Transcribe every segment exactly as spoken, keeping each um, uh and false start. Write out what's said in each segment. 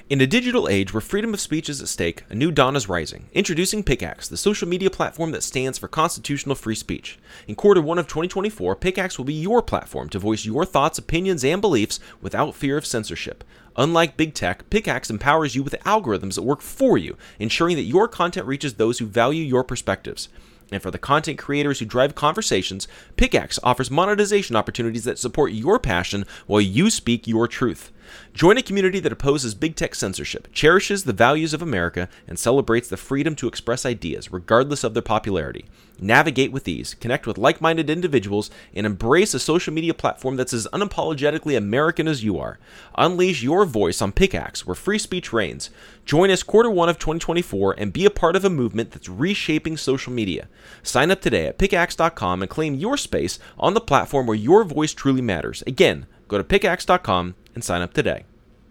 In a digital age where freedom of speech is at stake, a new dawn is rising. Introducing Pickaxe, the social media platform that stands for constitutional free speech. In quarter one of twenty twenty-four, Pickaxe will be your platform to voice your thoughts, opinions, and beliefs without fear of censorship. Unlike big tech, Pickaxe empowers you with algorithms that work for you, ensuring that your content reaches those who value your perspectives. And for the content creators who drive conversations, Pickaxe offers monetization opportunities that support your passion while you speak your truth. Join a community that opposes big tech censorship, cherishes the values of America, and celebrates the freedom to express ideas regardless of their popularity. Navigate with ease, connect with like-minded individuals, and embrace a social media platform that's as unapologetically American as you are. Unleash your voice on Pickaxe, where free speech reigns. Join us quarter one of twenty twenty-four and be a part of a movement that's reshaping social media. Sign up today at pickaxe dot com and claim your space on the platform where your voice truly matters. Again, go to pickaxe dot com and sign up today.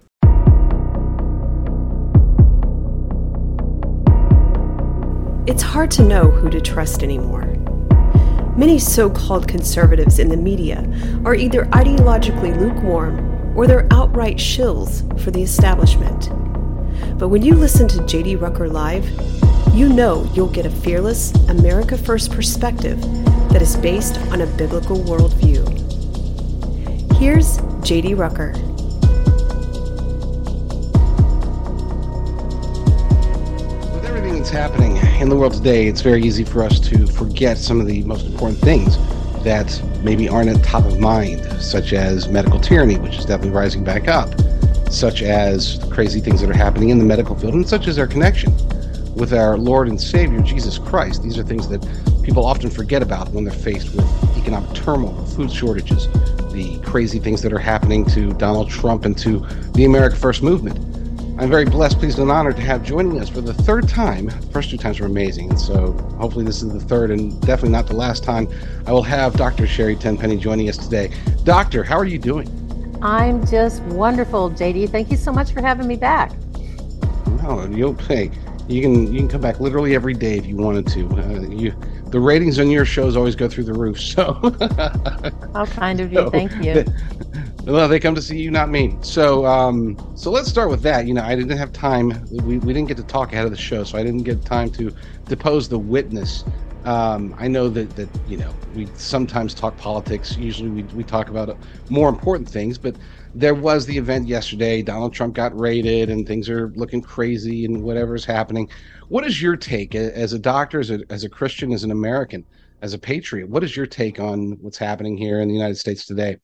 It's hard to know who to trust anymore. Many so-called conservatives in the media are either ideologically lukewarm or they're outright shills for the establishment. But when you listen to J D Rucker Live, you know you'll get a fearless, America First perspective that is based on a biblical worldview. Here's J D Rucker. With everything that's happening in the world today, it's very easy for us to forget some of the most important things that maybe aren't at top of mind, such as medical tyranny, which is definitely rising back up, such as crazy things that are happening in the medical field, and such as our connection with our Lord and Savior, Jesus Christ. These are things that people often forget about when they're faced with economic turmoil, food shortages, the crazy things that are happening to Donald Trump and to the America First movement. I'm very blessed, pleased, and honored to have joining us for the third time. The first two times were amazing, and so hopefully this is the third and definitely not the last time. I will have Doctor Sherry Tenpenny joining us today. Doctor, how are you doing? I'm just wonderful, J D. Thank you so much for having me back. No, you'll pay. You can you can come back literally every day if you wanted to. Uh, you, the ratings on your shows always go through the roof. So, how kind of you! So, thank you. They, well, they come to see you, not me. So, um, so let's start with that. You know, I didn't have time. We we didn't get to talk ahead of the show, so I didn't get time to depose the witness. Um, I know that, that, you know, we sometimes talk politics. Usually we, we talk about more important things, but there was the event yesterday. Donald Trump got raided and things are looking crazy and whatever's happening. What is your take as a doctor, as a, as a Christian, as an American, as a patriot? What is your take on what's happening here in the United States today?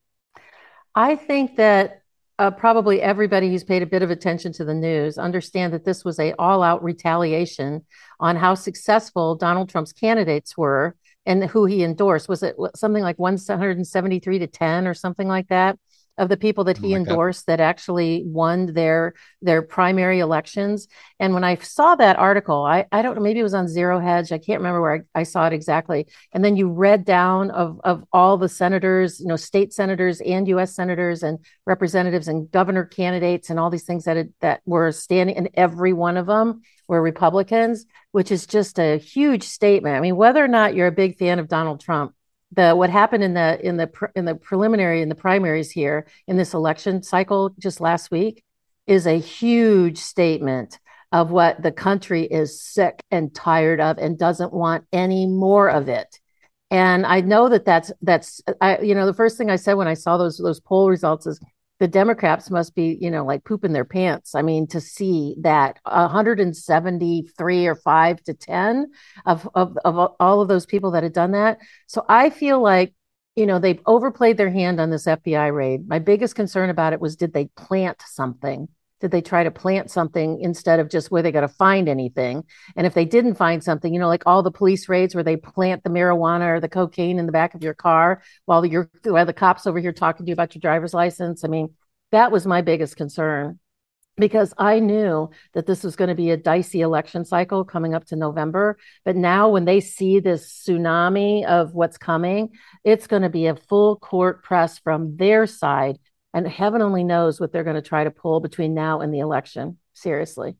I think that uh, probably everybody who's paid a bit of attention to the news understand that this was a all-out retaliation on how successful Donald Trump's candidates were and who he endorsed. Was it something like one hundred seventy-three to ten or something like that of the people that he oh endorsed God. that actually won their their primary elections? And when I saw that article, I, I don't know, maybe it was on Zero Hedge. I can't remember where I, I saw it exactly. And then you read down of, of all the senators, you know, state senators and U S senators and representatives and governor candidates and all these things that had, that were standing, and every one of them were Republicans, which is just a huge statement. I mean, whether or not you're a big fan of Donald Trump, the what happened in the in the in the preliminary in the primaries here in this election cycle just last week is a huge statement of what the country is sick and tired of and doesn't want any more of it. And I know that that's that's I you know the first thing I said when I saw those those poll results is the Democrats must be, you know, like pooping their pants. I mean, to see that one hundred seventy-three or five to ten of, of, of all of those people that had done that. So I feel like, you know, they've overplayed their hand on this F B I raid. My biggest concern about it was, did they plant something? Did they try to plant something instead of just where they got to find anything? And if they didn't find something, you know, like all the police raids where they plant the marijuana or the cocaine in the back of your car while you're while the cops over here talking to you about your driver's license. I mean, that was my biggest concern, because I knew that this was going to be a dicey election cycle coming up to November. But now when they see this tsunami of what's coming, it's going to be a full court press from their side. And heaven only knows what they're going to try to pull between now and the election. Seriously.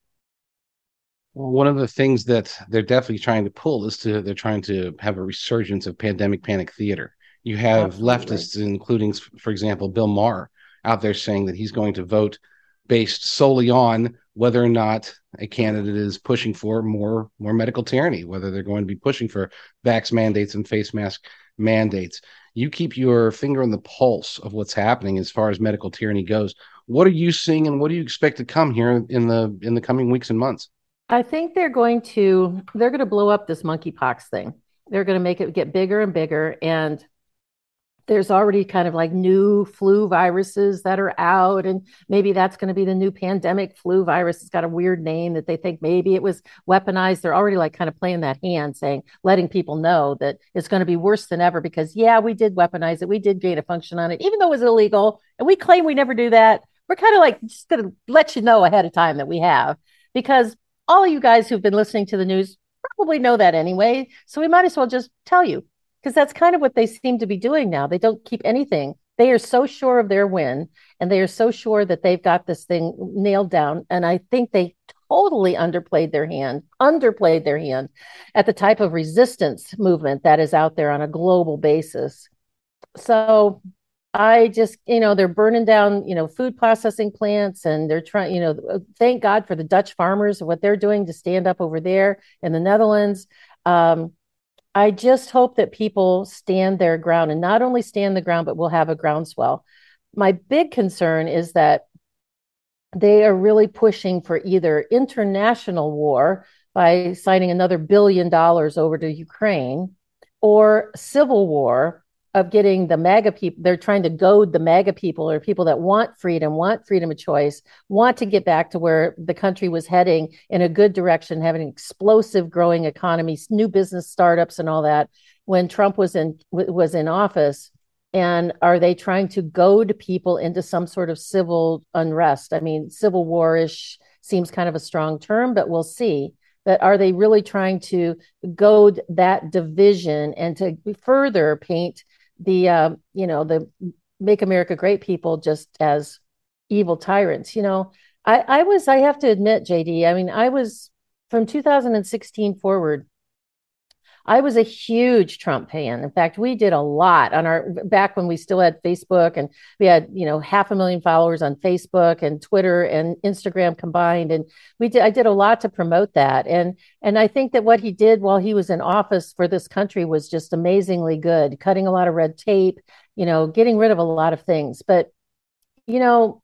Well, one of the things that they're definitely trying to pull is to they're trying to have a resurgence of pandemic panic theater. You have Absolutely. leftists, including, for example, Bill Maher, out there saying that he's going to vote based solely on whether or not a candidate is pushing for more more medical tyranny, whether they're going to be pushing for vax mandates and face mask mandates. You keep your finger on the pulse of what's happening as far as medical tyranny goes. What are you seeing, and what do you expect to come here in the in the coming weeks and months? I think they're going to they're going to blow up this monkeypox thing. They're going to make it get bigger and bigger, and there's already kind of like new flu viruses that are out, and maybe that's going to be the new pandemic flu virus. It's got a weird name that they think maybe it was weaponized. They're already like kind of playing that hand, saying, letting people know that it's going to be worse than ever because, yeah, we did weaponize it. We did gain a function on it, even though it was illegal. And we claim we never do that. We're kind of like just going to let you know ahead of time that we have, because all of you guys who've been listening to the news probably know that anyway. So we might as well just tell you, because that's kind of what they seem to be doing now. They don't keep anything. They are so sure of their win, and they are so sure that they've got this thing nailed down. And I think they totally underplayed their hand, underplayed their hand at the type of resistance movement that is out there on a global basis. So I just, you know, they're burning down, you know, food processing plants, and they're trying, you know, thank God for the Dutch farmers, what they're doing to stand up over there in the Netherlands. Um, I just hope that people stand their ground, and not only stand the ground, but we'll have a groundswell. My big concern is that they are really pushing for either international war by signing another billion dollars over to Ukraine, or civil war of getting the MAGA people. They're trying to goad the MAGA people, or people that want freedom, want freedom of choice, want to get back to where the country was heading in a good direction, having an explosive growing economy, new business startups and all that when Trump was in was in office. And are they trying to goad people into some sort of civil unrest? I mean, civil war-ish seems kind of a strong term, but we'll see. But are they really trying to goad that division and to further paint the, uh, you know, the Make America Great people just as evil tyrants? You know, I, I was, I have to admit, J D, I mean, I was from two thousand sixteen forward, I was a huge Trump fan. In fact, we did a lot on our, back when we still had Facebook, and we had, you know, half a million followers on Facebook and Twitter and Instagram combined. And we did, I did a lot to promote that. And, and I think that what he did while he was in office for this country was just amazingly good, cutting a lot of red tape, you know, getting rid of a lot of things. But, you know,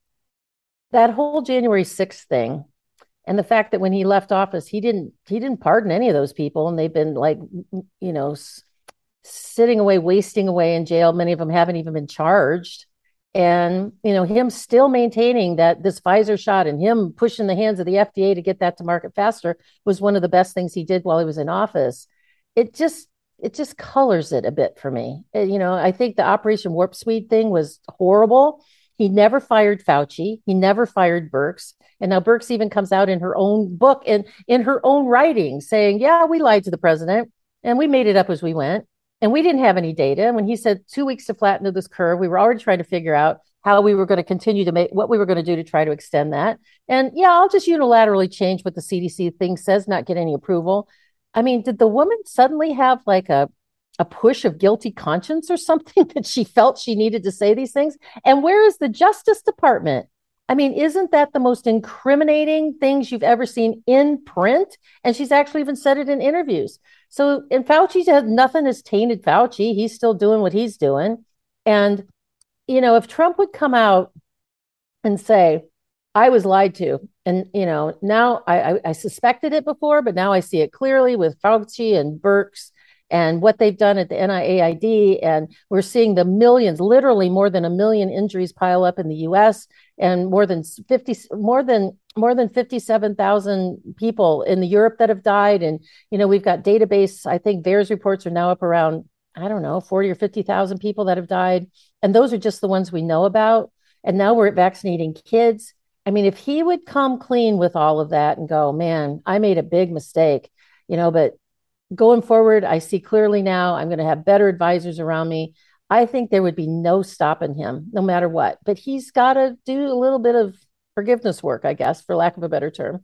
that whole January sixth thing, and the fact that when he left office, he didn't he didn't pardon any of those people, and they've been like, you know, s- sitting away, wasting away in jail. Many of them haven't even been charged. And, you know, him still maintaining that this Pfizer shot, and him pushing the hands of the F D A to get that to market faster, was one of the best things he did while he was in office. It just it just colors it a bit for me. Uh, You know, I think the Operation Warp Speed thing was horrible. He never fired Fauci. He never fired Birx. And now Birx even comes out in her own book and in her own writing saying, yeah, we lied to the president and we made it up as we went. And we didn't have any data. And when he said two weeks to flatten this curve, we were already trying to figure out how we were going to continue to make, what we were going to do to try to extend that. And yeah, I'll just unilaterally change what the C D C thing says, not get any approval. I mean, did the woman suddenly have like a a push of guilty conscience or something that she felt she needed to say these things? And where is the Justice Department? I mean, isn't that the most incriminating things you've ever seen in print? And she's actually even said it in interviews. So, and Fauci has nothing has tainted Fauci. He's still doing what he's doing. And, you know, if Trump would come out and say, I was lied to, and, you know, now I, I, I suspected it before, but now I see it clearly with Fauci and Birx and what they've done at the N I A I D. And we're seeing the millions, literally more than a million injuries pile up in the U S, and more than fifty, more than more than fifty-seven thousand people in the Europe that have died. And, you know, we've got database, I think VAERS reports are now up around, I don't know, forty or fifty thousand people that have died. And those are just the ones we know about. And now we're vaccinating kids. I mean, if he would come clean with all of that and go, man, I made a big mistake, you know, but going forward, I see clearly now I'm going to have better advisors around me. I think there would be no stopping him, no matter what. But he's got to do a little bit of forgiveness work, I guess, for lack of a better term.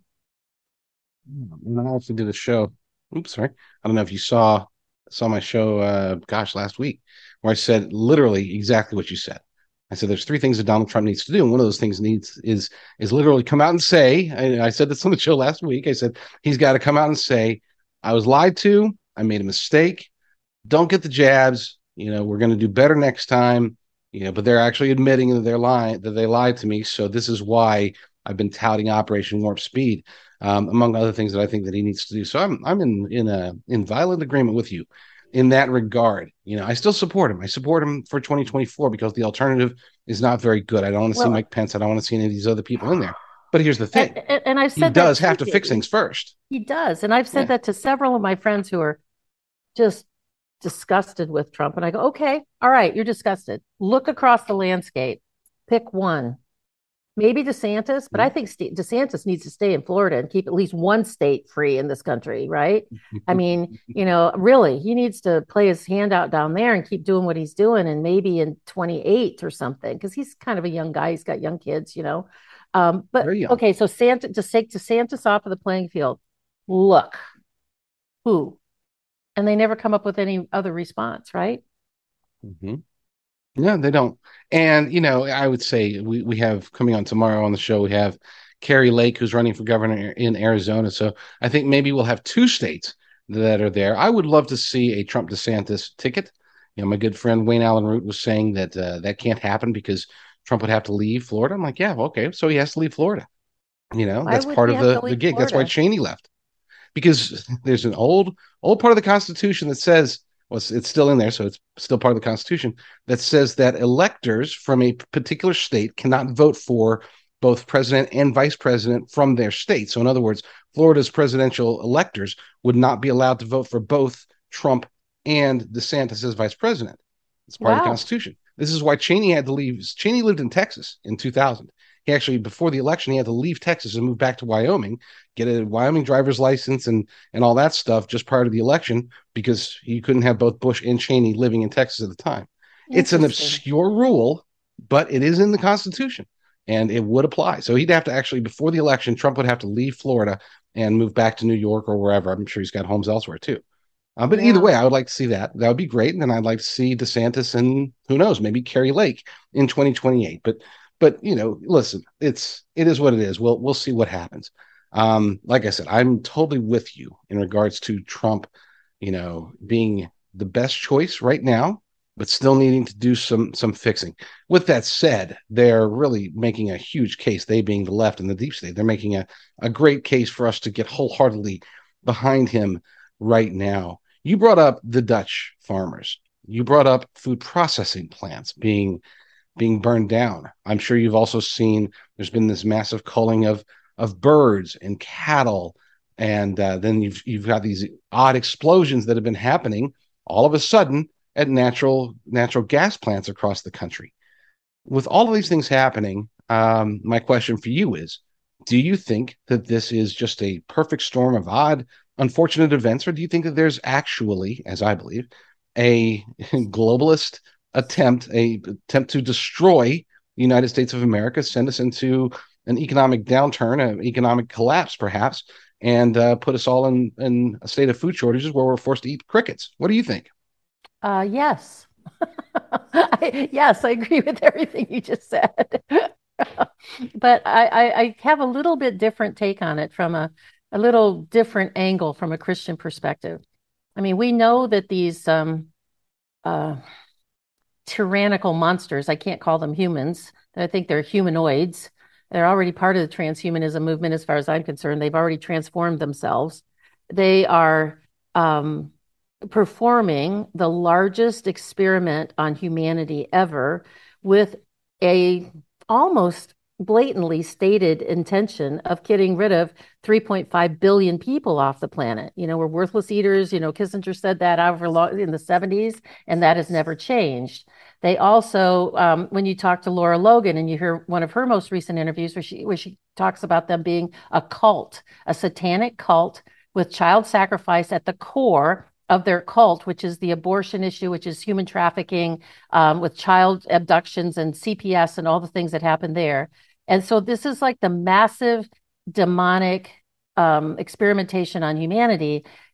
And I also did a show. Oops, sorry. I don't know if you saw saw my show, uh, gosh, last week, where I said literally exactly what you said. I said there's three things that Donald Trump needs to do, and one of those things needs is is literally come out and say. And I said this on the show last week. I said he's got to come out and say, I was lied to. I made a mistake. Don't get the jabs. You know, we're going to do better next time. You know, but they're actually admitting that they're lying, that they lied to me. So this is why I've been touting Operation Warp Speed, um, among other things that I think that he needs to do. So I'm I'm in in a in violent agreement with you in that regard. You know, I still support him. I support him for twenty twenty-four because the alternative is not very good. I don't want to well, see Mike Pence. I don't want to see any of these other people in there. But here's the thing. And, and I've said he does have to fix things first. He does. And I've said yeah. that to several of my friends who are just disgusted with Trump. And I go, okay, all right, you're disgusted. Look across the landscape. Pick one. Maybe DeSantis, but I think St- DeSantis needs to stay in Florida and keep at least one state free in this country, right? I mean, you know, really, he needs to play his hand out down there and keep doing what he's doing, and maybe in twenty-eight or something, because he's kind of a young guy. He's got young kids, you know. Um, but okay, so Santa, just take DeSantis off of the playing field. Look, who? And they never come up with any other response, right? Mm-hmm. No, they don't. And, you know, I would say we, we have coming on tomorrow on the show, we have Kari Lake, who's running for governor in Arizona. So I think maybe we'll have two states that are there. I would love to see a Trump DeSantis ticket. You know, my good friend Wayne Allen Root was saying that uh, that can't happen because Trump would have to leave Florida. I'm like, yeah, okay. So he has to leave Florida. You know, Why that's part of the, the gig. Florida? That's why Cheney left. Because there's an old, old part of the Constitution that says, well, it's, it's still in there, so it's still part of the Constitution, that says that electors from a particular state cannot vote for both president and vice president from their state. So in other words, Florida's presidential electors would not be allowed to vote for both Trump and DeSantis as vice president. It's part wow. of the Constitution. This is why Cheney had to leave. Cheney lived in Texas in two thousand. He actually, before the election, he had to leave Texas and move back to Wyoming, get a Wyoming driver's license and and all that stuff just prior to the election because he couldn't have both Bush and Cheney living in Texas at the time. It's an obscure rule, but it is in the Constitution, and it would apply. So he'd have to actually, before the election, Trump would have to leave Florida and move back to New York or wherever. I'm sure he's got homes elsewhere, too. Uh, but yeah. either way, I would like to see that. That would be great. And then I'd like to see DeSantis and, who knows, maybe Kari Lake in twenty twenty-eight. But But, you know, listen, it's it is what it is. We'll we'll see what happens. Um, like I said, I'm totally with you in regards to Trump, you know, being the best choice right now, but still needing to do some some fixing. With that said, they're really making a huge case, they being the left and the deep state. They're making a, a great case for us to get wholeheartedly behind him right now. You brought up the Dutch farmers. You brought up food processing plants being being burned down. I'm sure you've also seen there's been this massive culling of of birds and cattle, and uh, then you've you've got these odd explosions that have been happening all of a sudden at natural natural gas plants across the country. With all of these things happening, um, my question for you is: do you think that this is just a perfect storm of odd, unfortunate events, or do you think that there's actually, as I believe, a globalist attempt, a attempt to destroy the United States of America, send us into an economic downturn, an economic collapse, perhaps, and uh, put us all in, in a state of food shortages where we're forced to eat crickets? What do you think? Uh, yes. I, yes, I agree with everything you just said. But I, I, I have a little bit different take on it from a, a little different angle from a Christian perspective. I mean, we know that these um, uh, tyrannical monsters, I can't call them humans, I think they're humanoids. They're already part of the transhumanism movement, as far as I'm concerned. They've already transformed themselves. They are um, performing the largest experiment on humanity ever with a almost blatantly stated intention of getting rid of three point five billion people off the planet. You know, we're worthless eaters. You know, Kissinger said that over long, in the seventies, and that has never changed. They also, um, when you talk to Laura Logan and you hear one of her most recent interviews where she where she talks about them being a cult, a satanic cult with child sacrifice at the core of their cult, which is the abortion issue, which is human trafficking, um, with child abductions and C P S and all the things that happen there. And so this is like the massive demonic um, experimentation on humanity.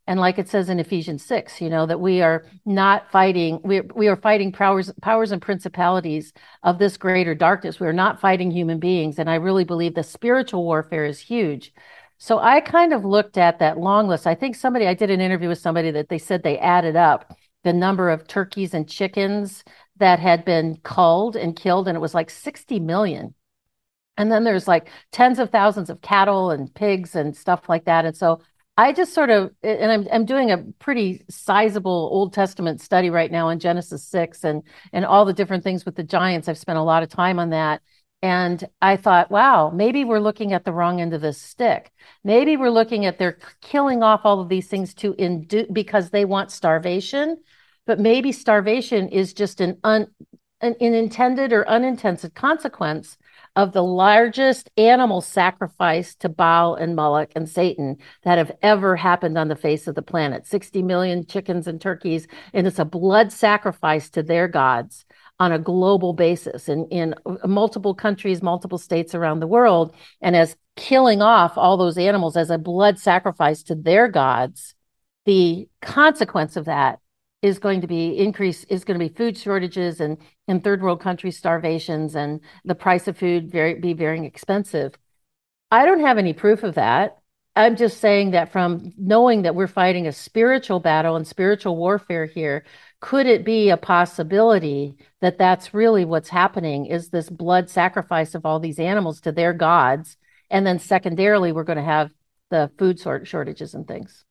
And like it says in Ephesians six, you know, that we are not fighting, we, we are fighting powers, powers and principalities of this greater darkness. We are not fighting human beings. And I really believe the spiritual warfare is huge. So I kind of looked at that long list. I think somebody, I did an interview with somebody that they said they added up the number of turkeys and chickens that had been culled and killed, and it was like sixty million. And then there's like tens of thousands of cattle and pigs and stuff like that. And so I just sort of, and I'm I'm doing a pretty sizable Old Testament study right now in Genesis six and and all the different things with the giants. I've spent a lot of time on that. And I thought, wow, maybe we're looking at the wrong end of this stick. Maybe we're looking at they're killing off all of these things to induce because they want starvation. But maybe starvation is just an, un, an, an intended or unintended consequence of the largest animal sacrifice to Baal and Moloch and Satan that have ever happened on the face of the planet. sixty million chickens and turkeys, and it's a blood sacrifice to their gods on a global basis in, in multiple countries, multiple states around the world. And as killing off all those animals as a blood sacrifice to their gods, the consequence of that is going to be increase, is going to be food shortages and in third world countries, starvations, and the price of food very be very expensive. I don't have any proof of that. I'm just saying that from knowing that we're fighting a spiritual battle and spiritual warfare here, could it be a possibility that that's really what's happening, is this blood sacrifice of all these animals to their gods? And then secondarily, we're going to have the food shortages and things.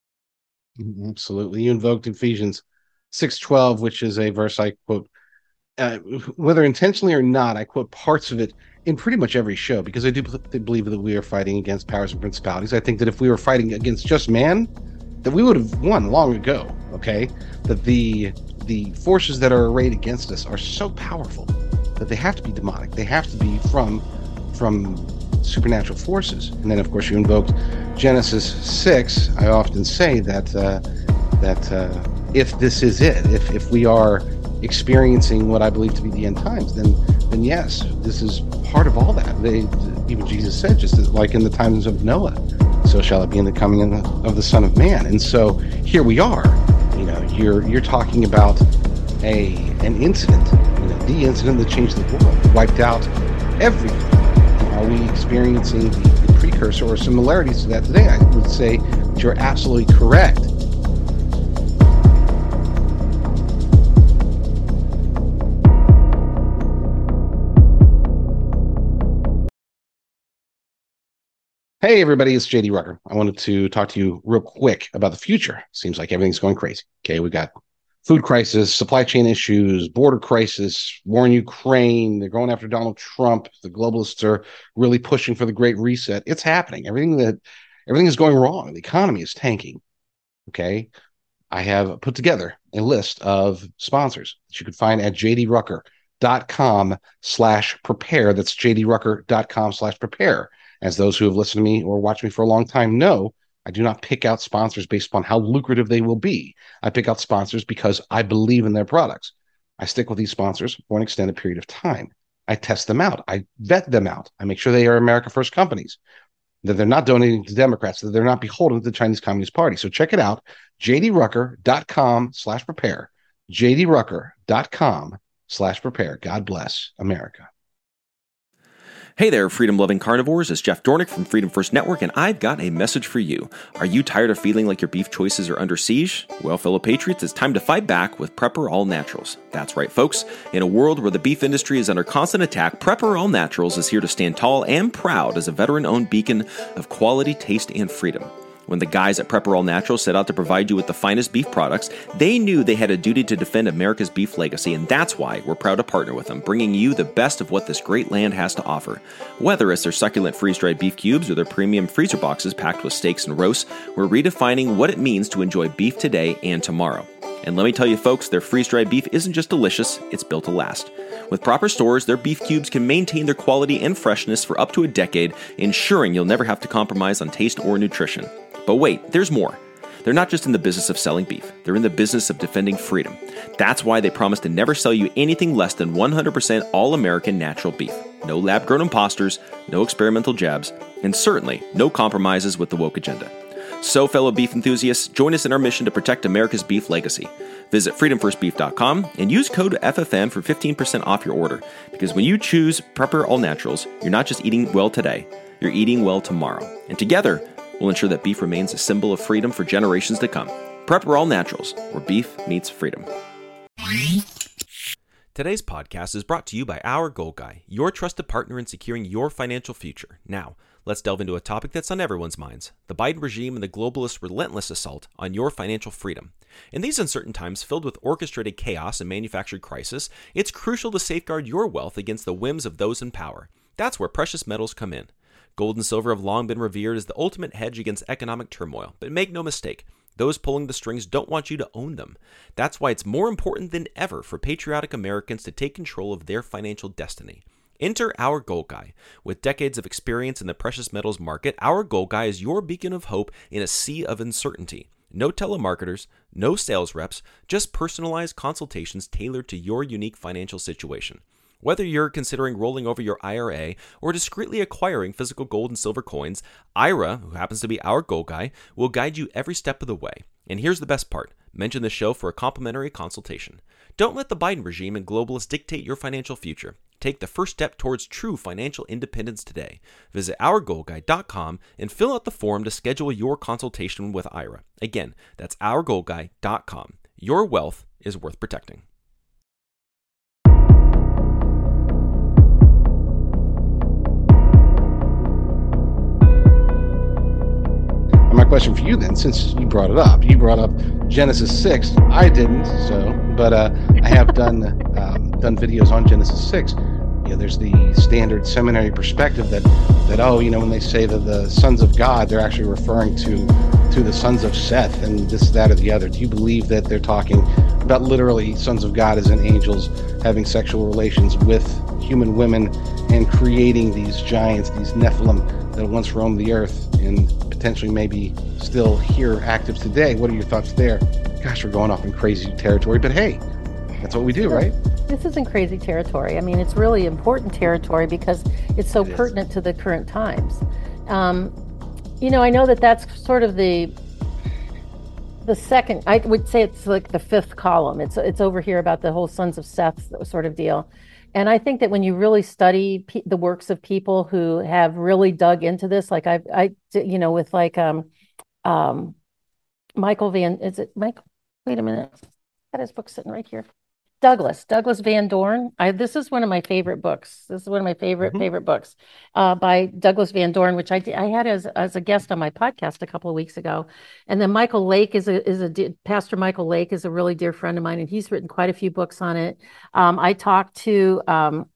Absolutely. You invoked Ephesians six twelve, which is a verse I quote, uh, whether intentionally or not. I quote parts of it in pretty much every show because I do believe that we are fighting against powers and principalities. I think that if we were fighting against just man, that we would have won long ago. Okay, that the the forces that are arrayed against us are so powerful that they have to be demonic. They have to be from from supernatural forces. And then, of course, you invoked Genesis six. I often say that uh, that uh, if this is it, if if we are experiencing what I believe to be the end times, then then yes, this is part of all that. They, even Jesus said, just as, like in the times of Noah, so shall it be in the coming of the, of the Son of Man. And so here we are. You know, you're you're talking about a an incident, you know, the incident that changed the world, wiped out everything. Are we experiencing the, the precursor or similarities to that today? I would say that you're absolutely correct. Hey everybody, it's J D Rucker. I wanted to talk to you real quick about the future. Seems like everything's going crazy. Okay, we got food crisis, supply chain issues, border crisis, war in Ukraine. They're going after Donald Trump. The globalists are really pushing for the Great Reset. It's happening. Everything that everything is going wrong. The economy is tanking. Okay, I have put together a list of sponsors that you can find at jdrucker.com slash prepare. That's jdrucker.com slash prepare. As those who have listened to me or watched me for a long time know, I do not pick out sponsors based upon how lucrative they will be. I pick out sponsors because I believe in their products. I stick with these sponsors for an extended period of time. I test them out. I vet them out. I make sure they are America First companies, that they're not donating to Democrats, that they're not beholden to the Chinese Communist Party. So check it out, jdrucker.com slash prepare, jdrucker.com slash prepare. God bless America. Hey there, freedom-loving carnivores. It's Jeff Dornick from Freedom First Network, and I've got a message for you. Are you tired of feeling like your beef choices are under siege? Well, fellow patriots, it's time to fight back with Prepper All Naturals. That's right, folks. In a world where the beef industry is under constant attack, Prepper All Naturals is here to stand tall and proud as a veteran-owned beacon of quality, taste, and freedom. When the guys at Prepper All Naturals set out to provide you with the finest beef products, they knew they had a duty to defend America's beef legacy, and that's why we're proud to partner with them, bringing you the best of what this great land has to offer. Whether it's their succulent freeze-dried beef cubes or their premium freezer boxes packed with steaks and roasts, we're redefining what it means to enjoy beef today and tomorrow. And let me tell you, folks, their freeze-dried beef isn't just delicious, it's built to last. With proper stores, their beef cubes can maintain their quality and freshness for up to a decade, ensuring you'll never have to compromise on taste or nutrition. But wait, there's more. They're not just in the business of selling beef. They're in the business of defending freedom. That's why they promise to never sell you anything less than one hundred percent all-American natural beef. No lab-grown imposters, no experimental jabs, and certainly no compromises with the woke agenda. So, fellow beef enthusiasts, join us in our mission to protect America's beef legacy. Visit freedom first beef dot com and use code F F M for fifteen percent off your order. Because when you choose Prepper All Naturals, you're not just eating well today, you're eating well tomorrow. And together, we'll ensure that beef remains a symbol of freedom for generations to come. Prepper All Naturals, where beef meets freedom. Today's podcast is brought to you by Our Gold Guy, your trusted partner in securing your financial future. Now, let's delve into a topic that's on everyone's minds, the Biden regime and the globalists' relentless assault on your financial freedom. In these uncertain times filled with orchestrated chaos and manufactured crisis, it's crucial to safeguard your wealth against the whims of those in power. That's where precious metals come in. Gold and silver have long been revered as the ultimate hedge against economic turmoil, but make no mistake, those pulling the strings don't want you to own them. That's why it's more important than ever for patriotic Americans to take control of their financial destiny. Enter Our Gold Guy. With decades of experience in the precious metals market, Our Gold Guy is your beacon of hope in a sea of uncertainty. No telemarketers, no sales reps, just personalized consultations tailored to your unique financial situation. Whether you're considering rolling over your I R A or discreetly acquiring physical gold and silver coins, Ira, who happens to be our gold guy, will guide you every step of the way. And here's the best part. Mention the show for a complimentary consultation. Don't let the Biden regime and globalists dictate your financial future. Take the first step towards true financial independence today. Visit our gold guy dot com and fill out the form to schedule your consultation with Ira. Again, that's our gold guy dot com. Your wealth is worth protecting. My question for you then, since you brought it up, you brought up Genesis six. I didn't, so, but uh, I have done um, done videos on Genesis six. You know, there's the standard seminary perspective that that oh, you know, when they say that the sons of God, they're actually referring to to the sons of Seth and this, that, or the other. Do you believe that they're talking about literally sons of God as in angels having sexual relations with human women and creating these giants, these Nephilim that once roamed the earth and potentially maybe still here active today? What are your thoughts there? Gosh, we're going off in crazy territory, but hey, that's what we do, right? This isn't crazy territory. I mean, it's really important territory because it's so it pertinent to the current times. Um, you know, I know that that's sort of the the second, I would say it's like the fifth column. It's it's over here about the whole Sons of Seth sort of deal. And I think that when you really study pe- the works of people who have really dug into this, like I, I, you know, with like um, um, Michael Van, is it Michael? Wait a minute, got his book sitting right here. Douglas, Douglas Van Dorn. I, this is one of my favorite books. This is one of my favorite, mm-hmm. favorite books uh, by Douglas Van Dorn, which I, I had as, as a guest on my podcast a couple of weeks ago. And then Michael Lake is a, is a, Pastor Michael Lake is a really dear friend of mine, and he's written quite a few books on it. Um, I talked to um,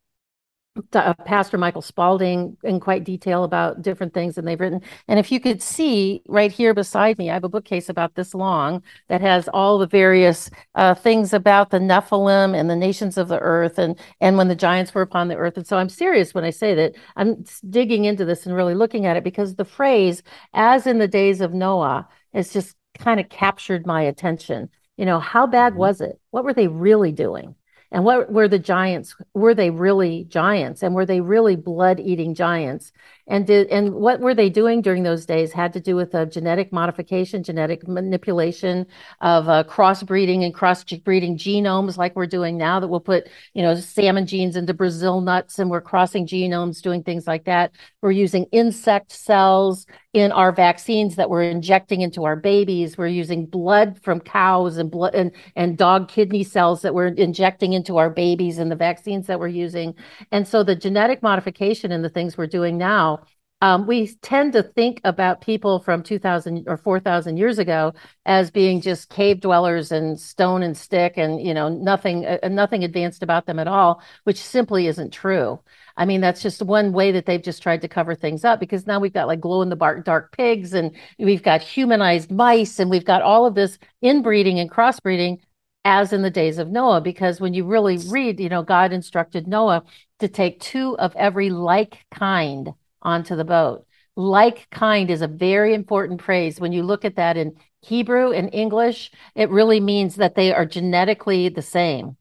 Uh, Pastor Michael Spalding in quite detail about different things that they've written. And if you could see right here beside me, I have a bookcase about this long that has all the various uh, things about the Nephilim and the nations of the earth and, and when the giants were upon the earth. And so I'm serious when I say that. I'm digging into this and really looking at it because the phrase, as in the days of Noah, has just kind of captured my attention. You know, how bad was it? What were they really doing? And what were the giants? Were they really giants? And were they really blood-eating giants? And did and what were they doing during those days had to do with uh, genetic modification, genetic manipulation of uh, crossbreeding and crossbreeding genomes like we're doing now, that we'll put, you know, salmon genes into Brazil nuts and we're crossing genomes, doing things like that. We're using insect cells in our vaccines that we're injecting into our babies. We're using blood from cows and blood and, and dog kidney cells that we're injecting into our babies and the vaccines that we're using. And so the genetic modification and the things we're doing now, Um, we tend to think about people from two thousand or four thousand years ago as being just cave dwellers and stone and stick and, you know, nothing, uh, nothing advanced about them at all, which simply isn't true. I mean, that's just one way that they've just tried to cover things up, because now we've got like glow in the dark, dark pigs, and we've got humanized mice, and we've got all of this inbreeding and crossbreeding as in the days of Noah. Because when you really read, you know, God instructed Noah to take two of every like kind onto the boat. Like kind is a very important phrase. When you look at that in Hebrew and English, it really means that they are genetically the same.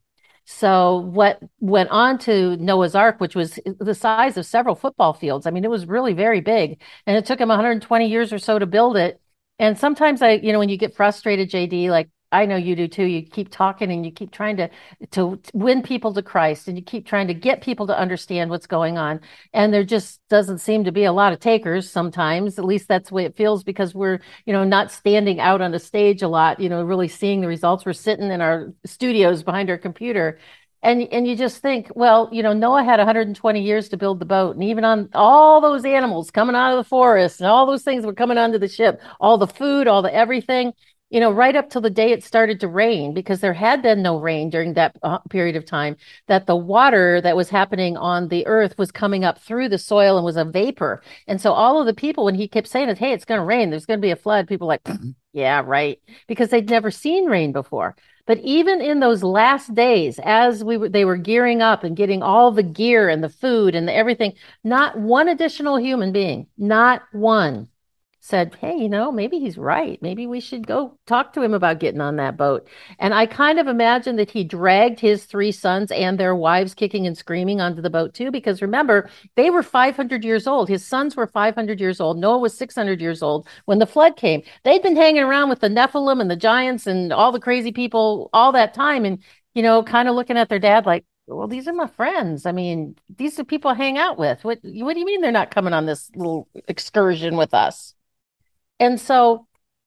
So what went on to Noah's Ark, which was the size of several football fields, I mean, it was really very big, and it took him one hundred twenty years or so to build it. And sometimes I, you know, when you get frustrated, J D, like I know you do too, you keep talking and you keep trying to to win people to Christ, and you keep trying to get people to understand what's going on. And there just doesn't seem to be a lot of takers sometimes. At least that's the way it feels, because we're, you know, not standing out on the stage a lot, you know, really seeing the results. We're sitting in our studios behind our computer. And and you just think, well, you know, Noah had one hundred twenty years to build the boat, and even on all those animals coming out of the forest and all those things were coming onto the ship, all the food, all the everything, you know, right up till the day it started to rain, because there had been no rain during that uh, period of time, that the water that was happening on the earth was coming up through the soil and was a vapor. And so all of the people, when he kept saying it, hey, it's going to rain, there's going to be a flood, people were like, yeah, right, because they'd never seen rain before. But even in those last days, as we were, they were gearing up and getting all the gear and the food and the everything, not one additional human being, not one, said, hey, you know, maybe he's right. Maybe we should go talk to him about getting on that boat. And I kind of imagine that he dragged his three sons and their wives kicking and screaming onto the boat too, because remember, they were five hundred years old. His sons were five hundred years old. Noah was six hundred years old when the flood came. They'd been hanging around with the Nephilim and the giants and all the crazy people all that time. And, you know, kind of looking at their dad like, well, these are my friends. I mean, these are people I hang out with. What, what do you mean they're not coming on this little excursion with us? And so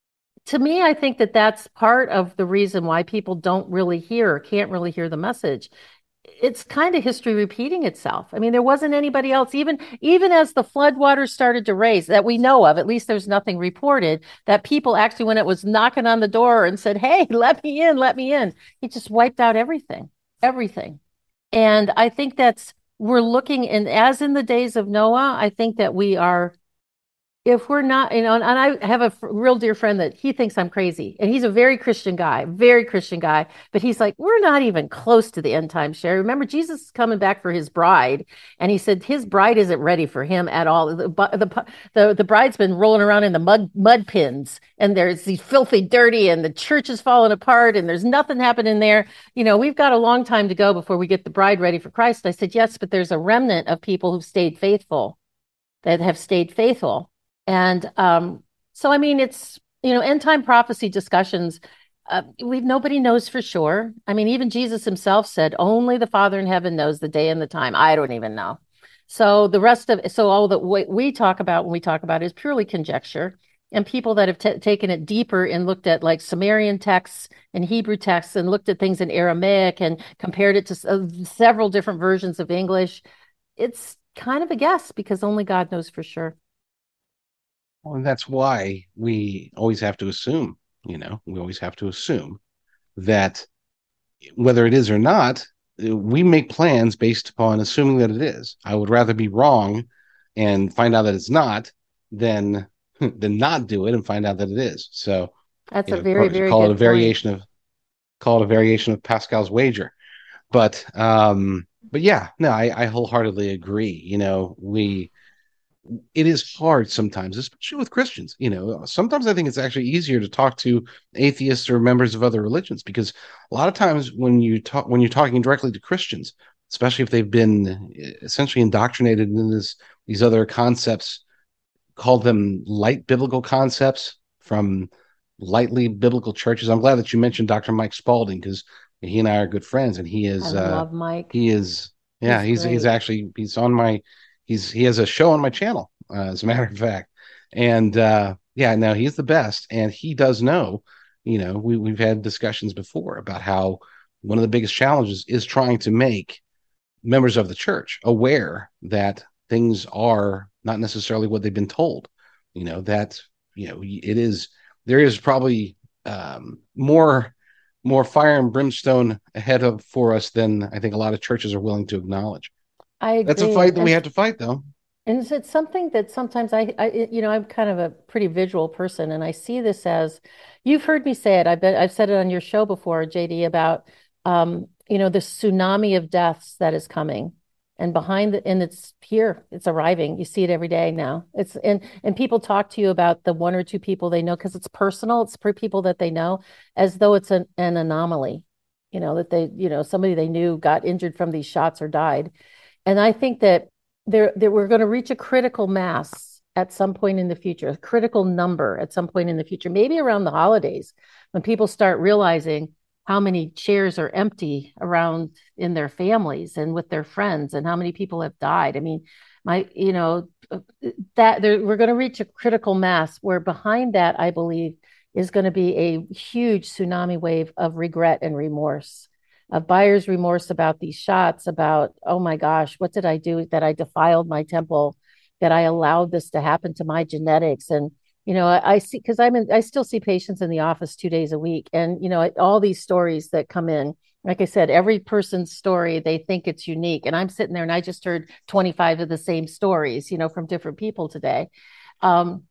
to me, I think that that's part of the reason why people don't really hear or can't really hear the message. It's kind of history repeating itself. I mean, there wasn't anybody else, even even as the floodwaters started to raise, that we know of, at least there's nothing reported, that people actually, when it was knocking on the door and said, hey, let me in, let me in, he just wiped out everything, everything. And I think that's, we're looking, and as in the days of Noah, I think that we are, if we're not, you know, and I have a f- real dear friend that he thinks I'm crazy, and he's a very Christian guy, very Christian guy, but he's like, we're not even close to the end time, Sherry. Remember, Jesus is coming back for his bride, and he said his bride isn't ready for him at all. The the the, the bride's been rolling around in the mud mud pins, and there's these filthy, dirty, and the church is falling apart, and there's nothing happening there. You know, we've got a long time to go before we get the bride ready for Christ. I said, yes, but there's a remnant of people who've stayed faithful, that have stayed faithful. And um, so, I mean, it's, you know, end time prophecy discussions. Uh, we nobody knows for sure. I mean, even Jesus himself said, only the Father in heaven knows the day and the time. I don't even know. So the rest of so all that we, we talk about when we talk about it is purely conjecture. And people that have t- taken it deeper and looked at like Sumerian texts and Hebrew texts and looked at things in Aramaic and compared it to uh, several different versions of English, it's kind of a guess, because only God knows for sure. Well, and that's why we always have to assume, you know, we always have to assume that whether it is or not, we make plans based upon assuming that it is. I would rather be wrong and find out that it's not than than not do it and find out that it is. So that's you a know, very, very call good it a variation point. of call it a variation of Pascal's wager. But um, but yeah, no, I, I wholeheartedly agree. You know, we. It is hard sometimes, especially with Christians. You know, sometimes I think it's actually easier to talk to atheists or members of other religions, because a lot of times when you talk, when you're talking directly to Christians, especially if they've been essentially indoctrinated in this, these other concepts, call them light biblical concepts from lightly biblical churches. I'm glad that you mentioned Doctor Mike Spalding, because he and I are good friends, and he is, I uh, love Mike. He is, yeah, he's, he's, he's actually, he's on my, He's he has a show on my channel, uh, as a matter of fact, and uh, yeah, no, he's the best, and he does know. You know, we we've had discussions before about how one of the biggest challenges is trying to make members of the church aware that things are not necessarily what they've been told. You know, that you know it is there is probably um, more more fire and brimstone ahead of for us than I think a lot of churches are willing to acknowledge. I agree. That's a fight that and, we have to fight, though. And it's something that sometimes I, I, you know, I'm kind of a pretty visual person, and I see this as, you've heard me say it. I bet I've said it on your show before, J D, about, um, you know, the tsunami of deaths that is coming, and behind the, and it's here, it's arriving. You see it every day now. It's and and people talk to you about the one or two people they know, because it's personal. It's for people that they know, as though it's an, an anomaly, you know, that they, you know, somebody they knew got injured from these shots or died. And I think that there, that we're going to reach a critical mass at some point in the future, a critical number at some point in the future, maybe around the holidays, when people start realizing how many chairs are empty around in their families and with their friends, and how many people have died. I mean, my, you know, that we're going to reach a critical mass where behind that, I believe, is going to be a huge tsunami wave of regret and remorse, of buyer's remorse about these shots, about, oh my gosh, what did I do that I defiled my temple, that I allowed this to happen to my genetics. And, you know, I, I see, because I'm in, I still see patients in the office two days a week. And, you know, all these stories that come in, like I said, every person's story, they think it's unique. And I'm sitting there and I just heard twenty-five of the same stories, you know, from different people today. Um,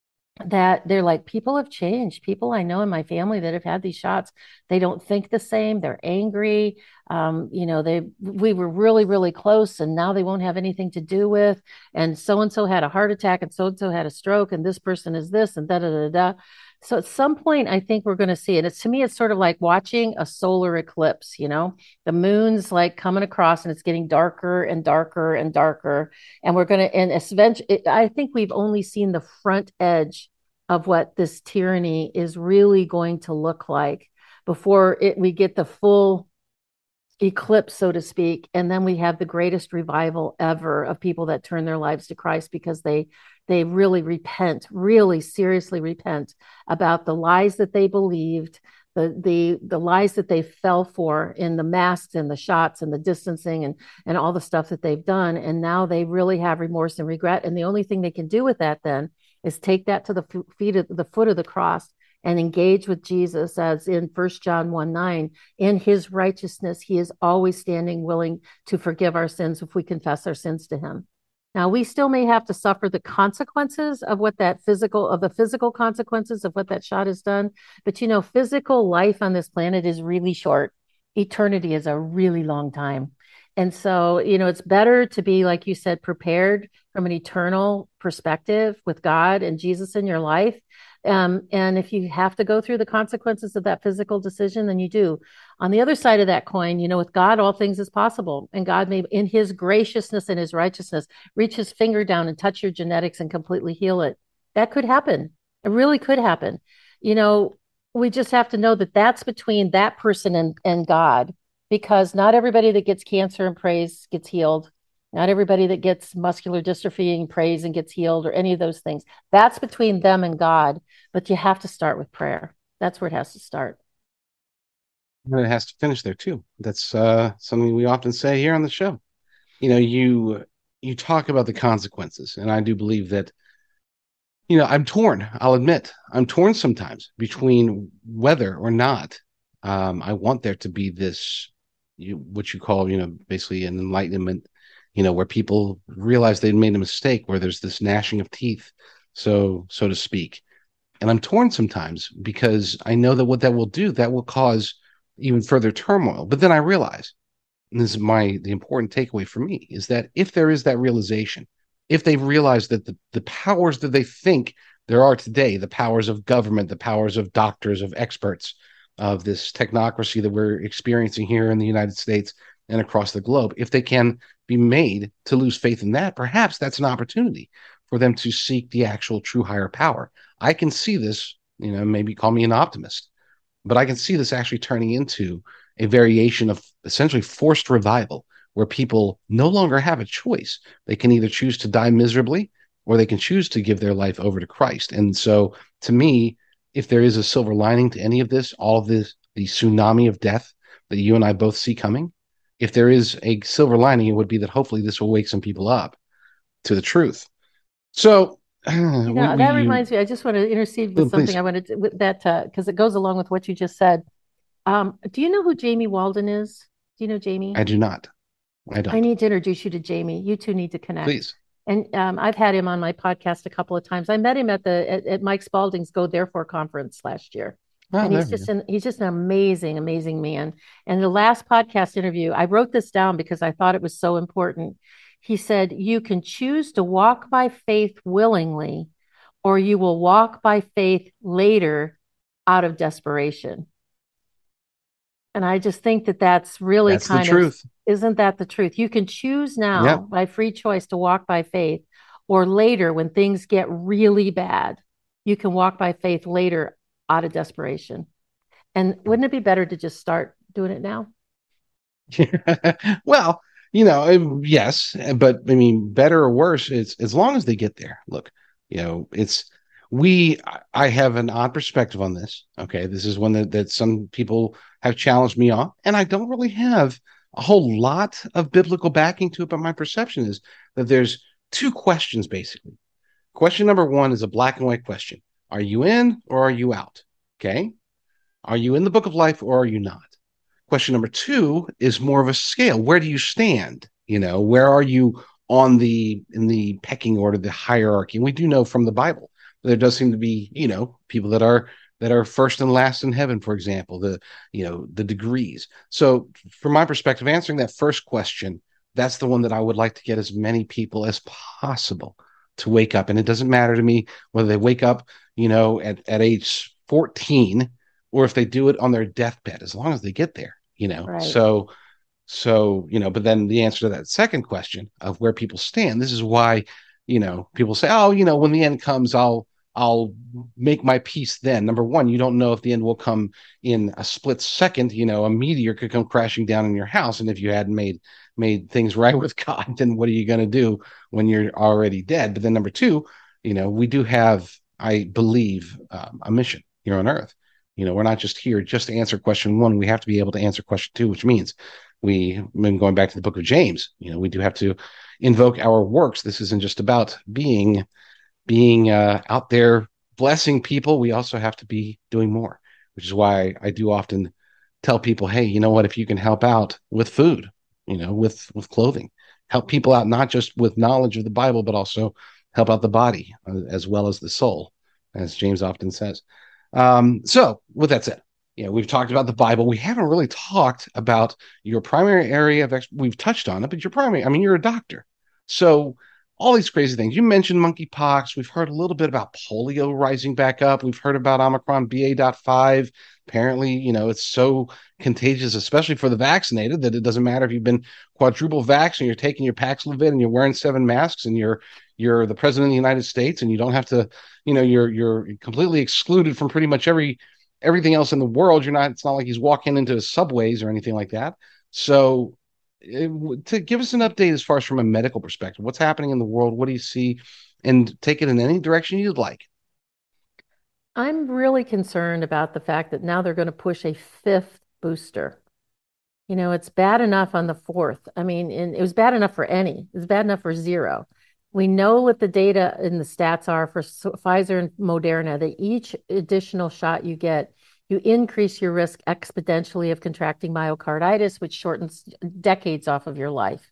that they're like, people have changed. People I know in my family that have had these shots, they don't think the same. They're angry. Um, you know, they, we were really, really close and now they won't have anything to do with. And so-and-so had a heart attack and so-and-so had a stroke and this person is this and da, da, da, da. So at some point, I think we're going to see it. It's, to me, it's sort of like watching a solar eclipse, you know, the moon's like coming across and it's getting darker and darker and darker. And we're going to, and eventually, I think we've only seen the front edge of what this tyranny is really going to look like before it, we get the full eclipse, so to speak. And then we have the greatest revival ever of people that turn their lives to Christ because they they really repent, really seriously repent about the lies that they believed, the the the lies that they fell for in the masks and the shots and the distancing and and all the stuff that they've done. And now they really have remorse and regret. And the only thing they can do with that then is take that to the feet of the foot of the cross and engage with Jesus, as in First John one nine, in his righteousness, he is always standing willing to forgive our sins if we confess our sins to him. Now, we still may have to suffer the consequences of what that physical, of the physical consequences of what that shot has done. But, you know, physical life on this planet is really short. Eternity is a really long time. And so, you know, it's better to be, like you said, prepared from an eternal perspective with God and Jesus in your life. Um, and if you have to go through the consequences of that physical decision, then you do. On the other side of that coin, you know, with God, all things is possible. And God may, in his graciousness and his righteousness, reach his finger down and touch your genetics and completely heal it. That could happen. It really could happen. You know, we just have to know that that's between that person and, and God, because not everybody that gets cancer and prays gets healed. Not everybody that gets muscular dystrophy and prays and gets healed, or any of those things. That's between them and God. But you have to start with prayer. That's where it has to start. And it has to finish there too. That's uh, something we often say here on the show. You know, you you talk about the consequences, and I do believe that, you know, I'm torn. I'll admit, I'm torn sometimes between whether or not um, I want there to be this, you, what you call, you know, basically an enlightenment, you know, where people realize they'd made a mistake, where there's this gnashing of teeth, so so to speak. And I'm torn sometimes because I know that what that will do, that will cause even further turmoil. But then I realize, and this is my the important takeaway for me, is that if there is that realization, if they've realized that the, the powers that they think there are today, the powers of government, the powers of doctors, of experts, of this technocracy that we're experiencing here in the United States and across the globe, if they can be made to lose faith in that, perhaps that's an opportunity for them to seek the actual true higher power. I can see this, you know, maybe call me an optimist, but I can see this actually turning into a variation of essentially forced revival, where people no longer have a choice. They can either choose to die miserably or they can choose to give their life over to Christ. And so to me, if there is a silver lining to any of this, all of this, the tsunami of death that you and I both see coming, if there is a silver lining, it would be that hopefully this will wake some people up to the truth. So, you know, we, that we, reminds me, I just want to intercede with something. Please. I wanted to, with that, because uh, it goes along with what you just said. Um, do you know who Jamie Walden is? Do you know Jamie? I do not. I don't. I need to introduce you to Jamie. You two need to connect. Please. And um, I've had him on my podcast a couple of times. I met him at the at, at Mike Spalding's Go Therefore conference last year. Oh, and he's just an, he's just an amazing, amazing man. And the last podcast interview, I wrote this down because I thought it was so important. He said, you can choose to walk by faith willingly, or you will walk by faith later out of desperation. And I just think that that's really that's kind the truth. of, isn't that the truth? You can choose now, yep, by free choice to walk by faith, or later when things get really bad. You can walk by faith later out of desperation. And wouldn't it be better to just start doing it now? Well, you know, yes, but I mean, better or worse, it's as long as they get there. Look, you know, it's we. I have an odd perspective on this. Okay, this is one that that some people have challenged me on, and I don't really have a whole lot of biblical backing to it. But my perception is that there's two questions basically. Question number one is a black and white question: are you in or are you out? Okay, are you in the book of life or are you not? Question number two is more of a scale. Where do you stand? You know, where are you on the in the pecking order, the hierarchy? And we do know from the Bible there does seem to be, you know, people that are that are first and last in heaven, for example, the you know the degrees. So, from my perspective, answering that first question, that's the one that I would like to get as many people as possible to wake up. And it doesn't matter to me whether they wake up, you know, at at age fourteen or if they do it on their deathbed, as long as they get there. You know, right. so, so, you know, but then the answer to that second question of where people stand, this is why, you know, people say, oh, you know, when the end comes, I'll, I'll make my peace then. Number one, you don't know if the end will come in a split second. You know, a meteor could come crashing down in your house. And if you hadn't made, made things right with God, then what are you going to do when you're already dead? But then number two, you know, we do have, I believe, um, a mission here on earth. You know, we're not just here just to answer question one. We have to be able to answer question two, which means we, been going back to the book of James, you know, we do have to invoke our works. This isn't just about being, being uh, out there blessing people. We also have to be doing more, which is why I do often tell people, hey, you know what, if you can help out with food, you know, with, with clothing, help people out, not just with knowledge of the Bible, but also help out the body uh, as well as the soul, as James often says. Um, so with that said, you know, we've talked about the Bible. We haven't really talked about your primary area of ex- we've touched on it, but your primary, I mean, you're a doctor. So all these crazy things. You mentioned monkeypox. We've heard a little bit about polio rising back up. We've heard about Omicron B A point five. Apparently, you know, it's so contagious, especially for the vaccinated, that it doesn't matter if you've been quadruple vaxxed and you're taking your Paxlovid and you're wearing seven masks and you're you're the president of the United States and you don't have to, you know, you're you're completely excluded from pretty much every everything else in the world. You're not, it's not like he's walking into subways or anything like that. So it, to give us an update as far as from a medical perspective, what's happening in the world, what do you see, and take it in any direction you'd like. I'm really concerned about the fact that now they're going to push a fifth booster. You know, it's bad enough on the fourth. I mean, and it was bad enough for any. It was bad enough for zero. We know what the data and the stats are for Pfizer and Moderna, that each additional shot you get, you increase your risk exponentially of contracting myocarditis, which shortens decades off of your life.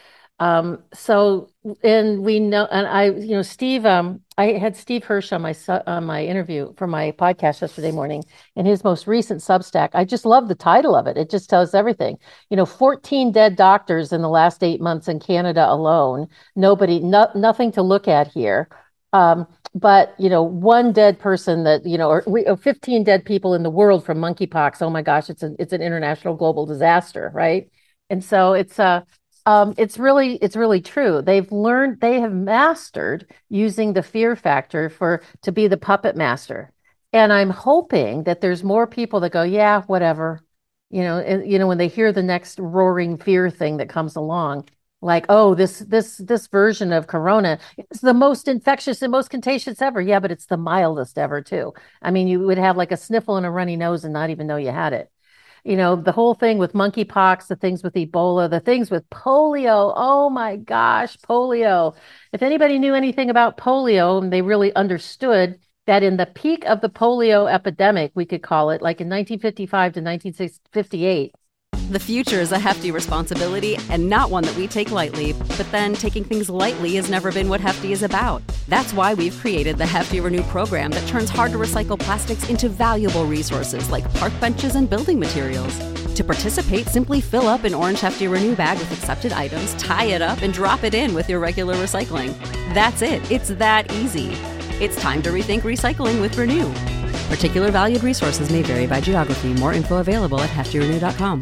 Um, so, and we know, and I, you know, Steve, um, I had Steve Hirsch on my, on my interview for my podcast yesterday morning, and his most recent Substack. I just love the title of it. It just tells everything. You know, fourteen dead doctors in the last eight months in Canada alone. Nobody, no, nothing to look at here. Um, but, you know, one dead person that, you know, or we, or fifteen dead people in the world from monkeypox. Oh my gosh, it's an, it's an international global disaster. Right. And so it's a, uh, Um, it's really, it's really true. They've learned, they have mastered using the fear factor for, to be the puppet master. And I'm hoping that there's more people that go, yeah, whatever, you know, and, you know, when they hear the next roaring fear thing that comes along, like, oh, this, this, this version of Corona is the most infectious and most contagious ever. Yeah, but it's the mildest ever too. I mean, you would have like a sniffle and a runny nose and not even know you had it. You know, the whole thing with monkeypox, the things with Ebola, the things with polio. Oh my gosh, polio. If anybody knew anything about polio and they really understood that in the peak of the polio epidemic, we could call it, like in nineteen fifty-five to nineteen fifty-eight. The future is a hefty responsibility and not one that we take lightly, but then taking things lightly has never been what Hefty is about. That's why we've created the Hefty Renew program that turns hard-to-recycle plastics into valuable resources like park benches and building materials. To participate, simply fill up an orange Hefty Renew bag with accepted items, tie it up, and drop it in with your regular recycling. That's it. It's that easy. It's time to rethink recycling with Renew. Particular valued resources may vary by geography. More info available at hefty renew dot com.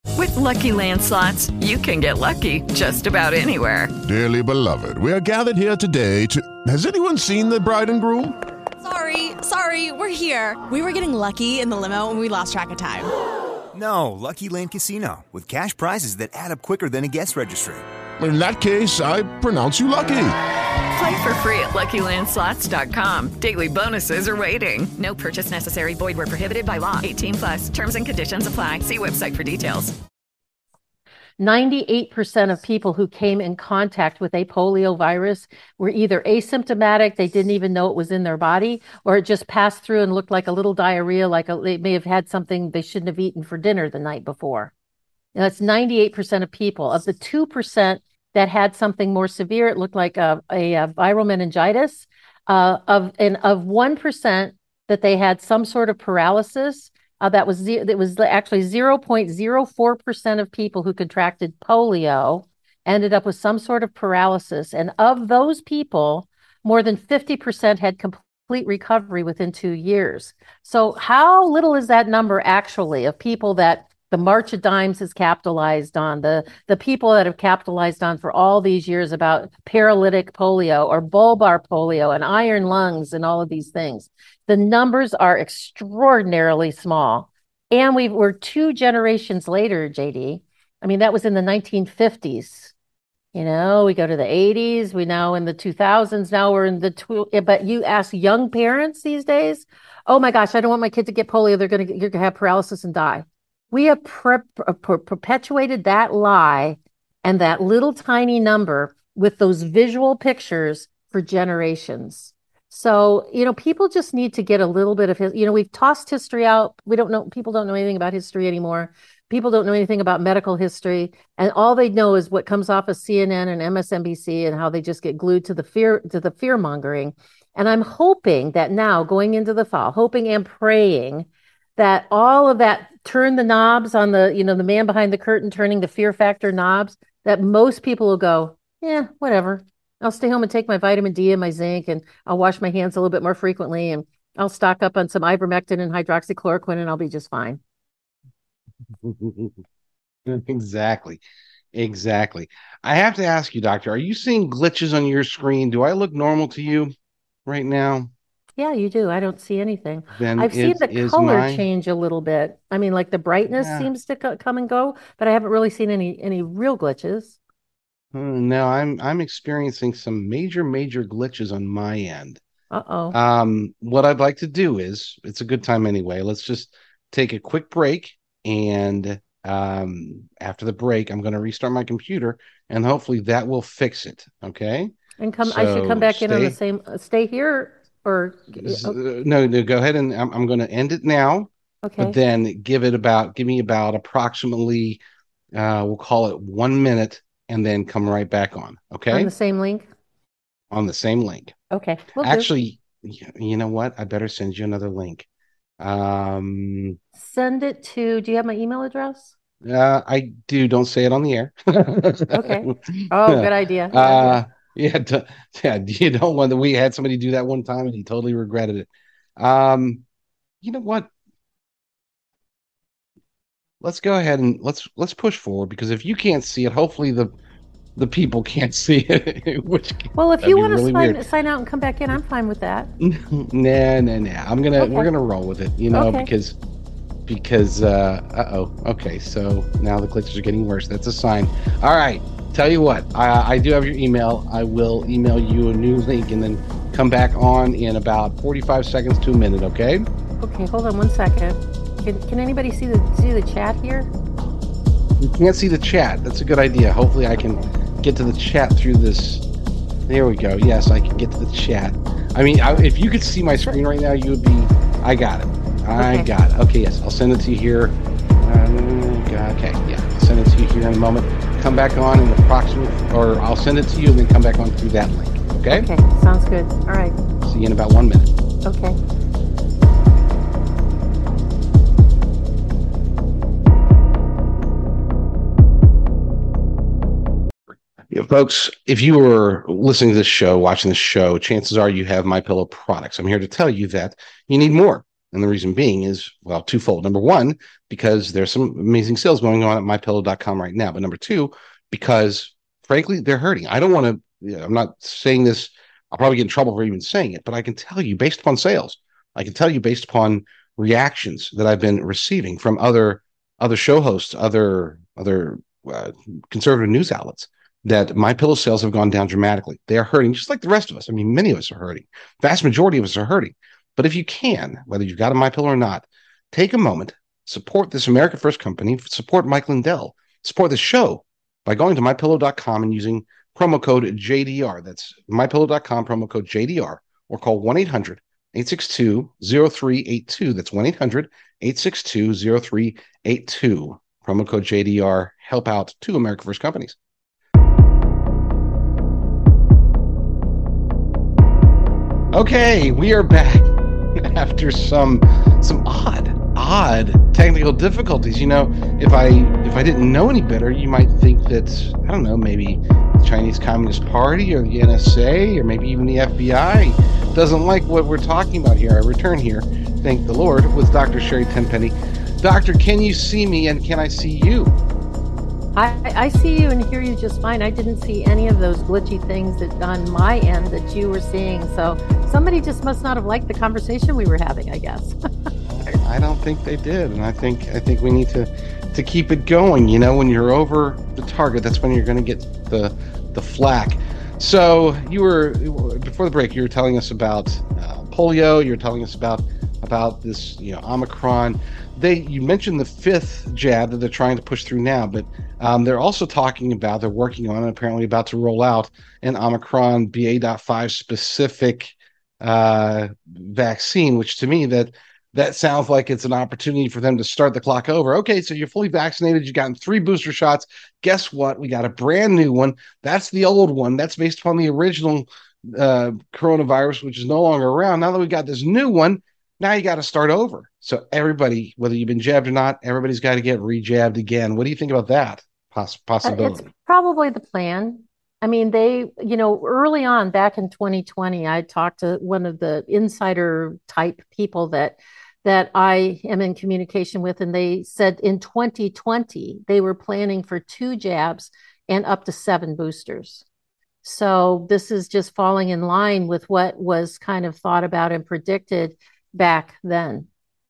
With Lucky Land Slots, you can get lucky just about anywhere. Dearly beloved, we are gathered here today to... Has anyone seen the bride and groom? Sorry, sorry, we're here. We were getting lucky in the limo and we lost track of time. No, Lucky Land Casino, with cash prizes that add up quicker than a guest registry. In that case, I pronounce you lucky. Play for free at Lucky Land Slots dot com. Daily bonuses are waiting. No purchase necessary. Void where prohibited by law. eighteen plus. Terms and conditions apply. See website for details. ninety-eight percent of people who came in contact with a polio virus were either asymptomatic, they didn't even know it was in their body, or it just passed through and looked like a little diarrhea, like a, they may have had something they shouldn't have eaten for dinner the night before. Now, that's ninety-eight percent of people. Of the two percent that had something more severe, it looked like a, a, a viral meningitis. Uh, of and of one percent that they had some sort of paralysis. Uh, that was that was actually zero point zero four percent of people who contracted polio ended up with some sort of paralysis. And of those people, more than fifty percent had complete recovery within two years. So how little is that number actually of people that the March of Dimes has capitalized on, the, the people that have capitalized on for all these years about paralytic polio or bulbar polio and iron lungs and all of these things. The numbers are extraordinarily small. And we we're two generations later, J D. I mean, that was in the nineteen fifties. You know, we go to the eighties, we now in the two thousands, now we're in the, tw- but you ask young parents these days, oh my gosh, I don't want my kid to get polio. They're going to you're gonna have paralysis and die. We have pre- pre- perpetuated that lie and that little tiny number with those visual pictures for generations. So, you know, people just need to get a little bit of his, you know, we've tossed history out. We don't know, people don't know anything about history anymore. People don't know anything about medical history. And all they know is what comes off of C N N and M S N B C and how they just get glued to the fear, to the fear mongering. And I'm hoping that now going into the fall, hoping and praying that all of that turn the knobs on the, you know, the man behind the curtain, turning the fear factor knobs, that most people will go, yeah, whatever. I'll stay home and take my vitamin D and my zinc, and I'll wash my hands a little bit more frequently, and I'll stock up on some ivermectin and hydroxychloroquine, and I'll be just fine. Exactly. Exactly. I have to ask you, doctor, are you seeing glitches on your screen? Do I look normal to you right now? Yeah, you do. I don't see anything. Then I've seen is- the is color my- change a little bit. I mean, like the brightness Yeah. seems to co- come and go, but I haven't really seen any any real glitches. Hmm, No, I'm I'm experiencing some major, major glitches on my end. Uh-oh. Um, what I'd like to do is, it's a good time anyway. Let's just take a quick break, and um, after the break, I'm going to restart my computer, and hopefully that will fix it. Okay? And come, I should So come back in on the stay- same, uh, stay here or, S- oh, uh, No, no, go ahead, and I'm I'm going to end it now. okay. But then give it about, give me about approximately, uh, we'll call it one minute, and then come right back on. Okay? On the same link? On the same link. Okay. Will do. Actually, y- you know what? I better send you another link. Um, Send it to, do you have my email address? uh, I do. Don't say it on the air. Okay. Oh, good idea. Good Uh, idea. yeah, d- yeah. You don't want to. We had somebody do that one time, and he totally regretted it. Um, you know what? Let's go ahead and let's let's push forward, because if you can't see it, hopefully the the people can't see it. Which Well, if that'd you be want to really sign, weird. sign out and come back in, I'm fine with that. Nah, nah, nah. I'm gonna Okay. we're gonna roll with it, you know, Okay. because because uh uh-oh. Okay, so now the glitches are getting worse. That's a sign. All right. Tell you what, I I do have your email. I will email you a new link and then come back on in about forty-five seconds to a minute, okay? Okay, hold on one second. Can, can anybody see the see the chat here? You can't see the chat. That's a good idea. Hopefully I can get to the chat through this. There we go. Yes, I can get to the chat. I mean, I, if you could see my screen right now, you would be, I got it. I Okay. got it. Okay, yes. I'll send it to you here. Um, okay, yeah. I'll send it to you here in a moment. Come back on in approximately, or I'll send it to you and then come back on through that link. Okay? Okay, sounds good. All right. See you in about one minute. Okay. Yeah, folks, if you were listening to this show, watching this show, chances are you have MyPillow products. I'm here to tell you that you need more. And the reason being is, well, twofold. Number one, because there's some amazing sales going on at my pillow dot com right now. But number two, because frankly, they're hurting. I don't want to, you know, I'm not saying this, I'll probably get in trouble for even saying it, but I can tell you based upon sales, I can tell you based upon reactions that I've been receiving from other other show hosts, other other uh, conservative news outlets, that my pillow sales have gone down dramatically. They are hurting, just like the rest of us. I mean, many of us are hurting. Vast majority of us are hurting. But if you can, whether you've got a MyPillow or not, take a moment, support this America First company, support Mike Lindell, support the show by going to my pillow dot com and using promo code J D R. That's my pillow dot com, promo code J D R, or call one eight hundred, eight six two, zero three eight two. That's one eight hundred, eight six two, zero three eight two. Promo code J D R. Help out two America First companies. Okay, we are back after some some odd, odd technical difficulties. You know, if I if I didn't know any better, you might think that, I don't know, maybe the Chinese Communist Party or the N S A or maybe even the F B I doesn't like what we're talking about here. I return here, thank the Lord, with Doctor Sherry Tenpenny. Doctor, can you see me and can I see you? I, I see you and hear you just fine. I didn't see any of those glitchy things that on my end that you were seeing. So somebody just must not have liked the conversation we were having, I guess. I don't think they did, and I think I think we need to to keep it going. You know, when you're over the target, that's when you're going to get the the flack. So you were before the break. You were telling us about uh, polio. You were telling us about about this, you know, Omicron. They you mentioned the fifth jab that they're trying to push through now, but um, they're also talking about, they're working on and apparently about to roll out an Omicron B A point five specific uh, vaccine, which to me that that sounds like it's an opportunity for them to start the clock over. Okay, so you're fully vaccinated, you've gotten three booster shots. Guess what? We got a brand new one. That's the old one. That's based upon the original uh, coronavirus, which is no longer around. Now that we got this new one, now you got to start over. So everybody, whether you've been jabbed or not, everybody's got to get re-jabbed again. What do you think about that poss- possibility? It's probably the plan. I mean, they, you know, early on back in twenty twenty, I talked to one of the insider type people that that I am in communication with, and they said in twenty twenty, they were planning for two jabs and up to seven boosters. So this is just falling in line with what was kind of thought about and predicted back then.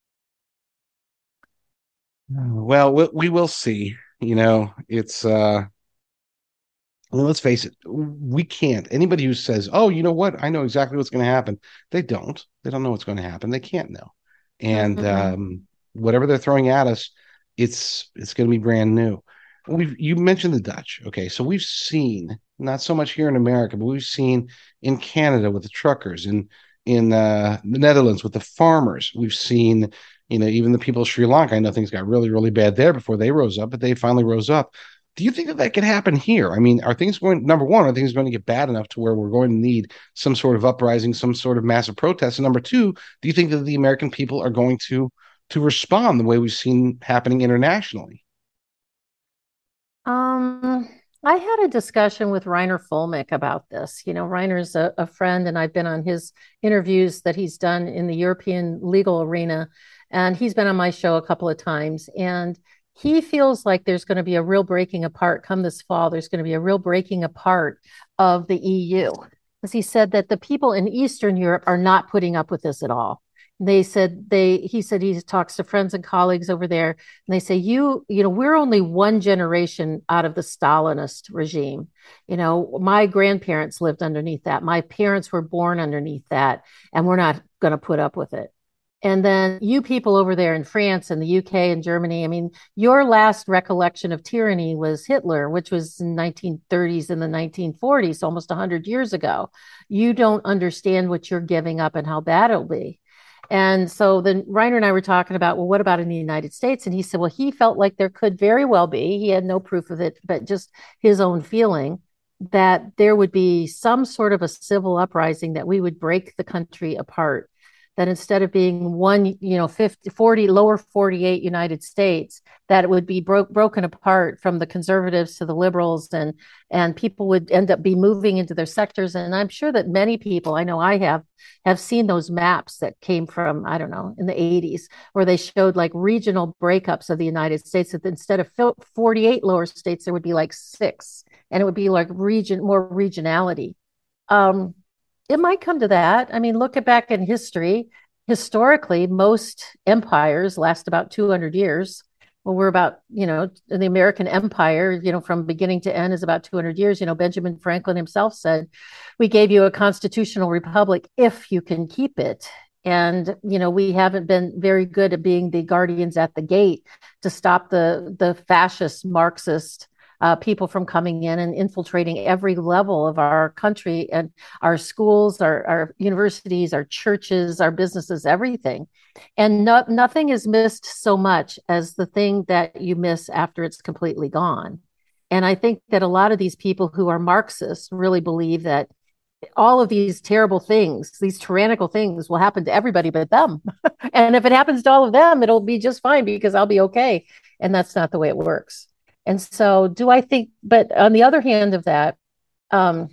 Well, we, we will see. You know, it's, uh, well, let's face it, we can't. Anybody who says, oh, you know what, I know exactly what's going to happen, they don't. They don't know what's going to happen. They can't know. And mm-hmm. um, whatever they're throwing at us, it's it's going to be brand new. We've you mentioned the Dutch. Okay, so we've seen, not so much here in America, but we've seen in Canada with the truckers, in in uh, the Netherlands with the farmers. We've seen, you know, even the people of Sri Lanka. I know things got really, really bad there before they rose up, but they finally rose up. Do you think that that could happen here? I mean, are things going, number one, are things going to get bad enough to where we're going to need some sort of uprising, some sort of massive protest? And number two, do you think that the American people are going to to respond the way we've seen happening internationally? Um, I had a discussion with Reiner Fulmick about this. You know, Reiner's a, a friend, and I've been on his interviews that he's done in the European legal arena, and he's been on my show a couple of times. And he feels like there's going to be a real breaking apart come this fall. There's going to be a real breaking apart of the E U. Because he said that the people in Eastern Europe are not putting up with this at all. They said they, he said he talks to friends and colleagues over there, and they say, you, you know, we're only one generation out of the Stalinist regime. You know, my grandparents lived underneath that. My parents were born underneath that, and we're not going to put up with it. And then you people over there in France and the U K and Germany, I mean, your last recollection of tyranny was Hitler, which was in the nineteen thirties and the nineteen forties, almost one hundred years ago. You don't understand what you're giving up and how bad it'll be. And so then Reiner and I were talking about, well, what about in the United States? And he said, well, he felt like there could very well be, he had no proof of it, but just his own feeling that there would be some sort of a civil uprising, that we would break the country apart. that instead of being one, you know, fifty, forty, lower forty-eight United States, that it would be bro- broken apart from the conservatives to the liberals, and and people would end up be moving into their sectors. And I'm sure that many people, I know I have, have seen those maps that came from, I don't know, in the eighties, where they showed like regional breakups of the United States, that instead of forty-eight lower states, there would be like six, and it would be like region, more regionality. Um, it might come to that. I mean, look at back in history. Historically, most empires last about two hundred years. Well, we're about, you know, the American empire, you know, from beginning to end is about two hundred years. You know, Benjamin Franklin himself said, we gave you a constitutional republic if you can keep it. And, you know, we haven't been very good at being the guardians at the gate to stop the, the fascist, Marxist Uh, people from coming in and infiltrating every level of our country and our schools, our, our universities, our churches, our businesses, everything. And no, nothing is missed so much as the thing that you miss after it's completely gone. And I think that a lot of these people who are Marxists really believe that all of these terrible things, these tyrannical things, will happen to everybody but them. And if it happens to all of them, it'll be just fine because I'll be okay. And that's not the way it works. And so do I think, but on the other hand of that, um,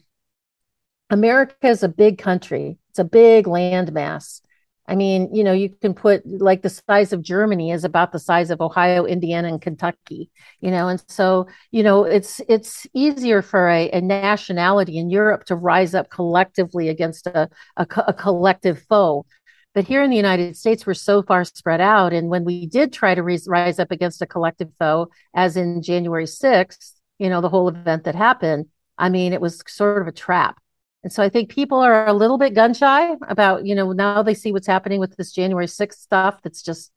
America is a big country. It's a big land mass. I mean, you know, you can put like the size of Germany is about the size of Ohio, Indiana, and Kentucky, you know, and so, you know, it's it's easier for a, a nationality in Europe to rise up collectively against a, a, a collective foe. But here in the United States, we're so far spread out. And when we did try to rise, rise up against a collective foe, as in January sixth, you know, the whole event that happened, I mean, it was sort of a trap. And so I think people are a little bit gun shy about, you know, now they see what's happening with this January sixth stuff that's just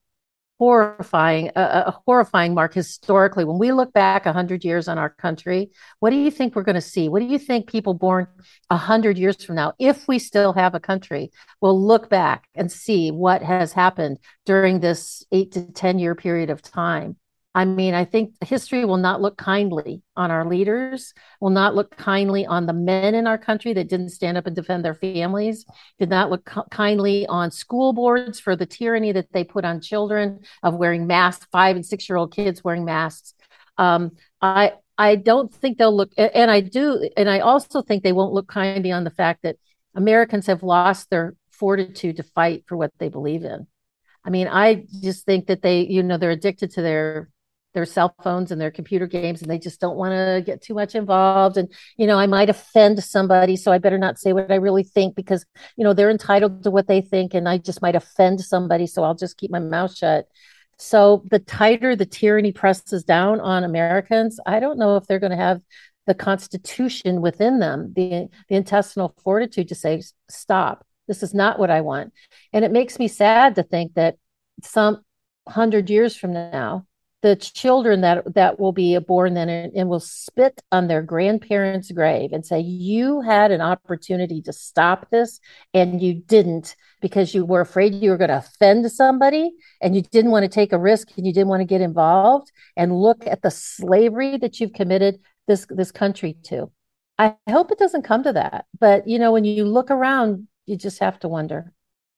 horrifying, a, a horrifying mark historically. When we look back one hundred years on our country, what do you think we're going to see? What do you think people born one hundred years from now, if we still have a country, will look back and see what has happened during this eight to ten year period of time? I mean, I think history will not look kindly on our leaders, will not look kindly on the men in our country that didn't stand up and defend their families, did not look co- kindly on school boards for the tyranny that they put on children of wearing masks, five and six year old kids wearing masks. Um, I I don't think they'll look, and I do, and I also think they won't look kindly on the fact that Americans have lost their fortitude to fight for what they believe in. I mean, I just think that they, you know, they're addicted to their their cell phones and their computer games, and they just don't want to get too much involved. And, you know, I might offend somebody, so I better not say what I really think because, you know, they're entitled to what they think, and I just might offend somebody, so I'll just keep my mouth shut. So the tighter the tyranny presses down on Americans, I don't know if they're going to have the Constitution within them, the, the intestinal fortitude to say, stop, this is not what I want. And it makes me sad to think that some hundred years from now, the children that that will be born then and, and will spit on their grandparents' grave and say, you had an opportunity to stop this and you didn't because you were afraid you were going to offend somebody and you didn't want to take a risk and you didn't want to get involved and look at the slavery that you've committed this this country to. I hope it doesn't come to that. But, you know, when you look around, you just have to wonder.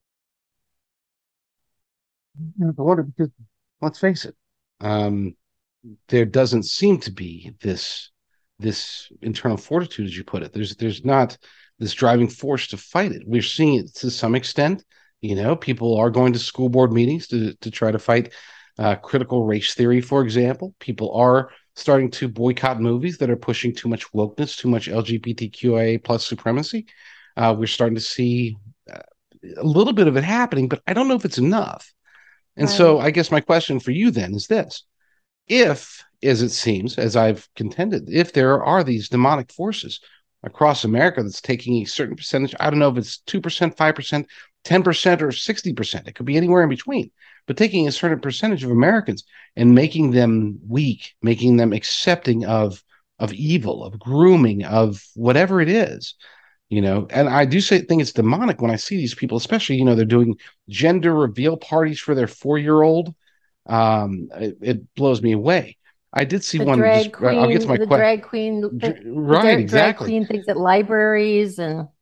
I have to wonder because, let's face it, Um, there doesn't seem to be this this internal fortitude, as you put it. There's there's not this driving force to fight it. We're seeing it to some extent. You know, people are going to school board meetings to to try to fight uh, critical race theory, for example. People are starting to boycott movies that are pushing too much wokeness, too much L G B T Q I A plus supremacy. Uh, we're starting to see uh, a little bit of it happening, but I don't know if it's enough. And right. So I guess my question for you then is this. If, as it seems, as I've contended, if there are these demonic forces across America that's taking a certain percentage, I don't know if it's two percent, five percent, ten percent, or sixty percent. It could be anywhere in between. But taking a certain percentage of Americans and making them weak, making them accepting of, of evil, of grooming, of whatever it is, you know, and I do say think it's demonic when I see these people, especially, you know, they're doing gender reveal parties for their four-year-old. Um, it, it blows me away. I did see the one. Drag just, queen, I'll get to my the que- drag queen, the, right? the Exactly. Drag queen things at libraries and.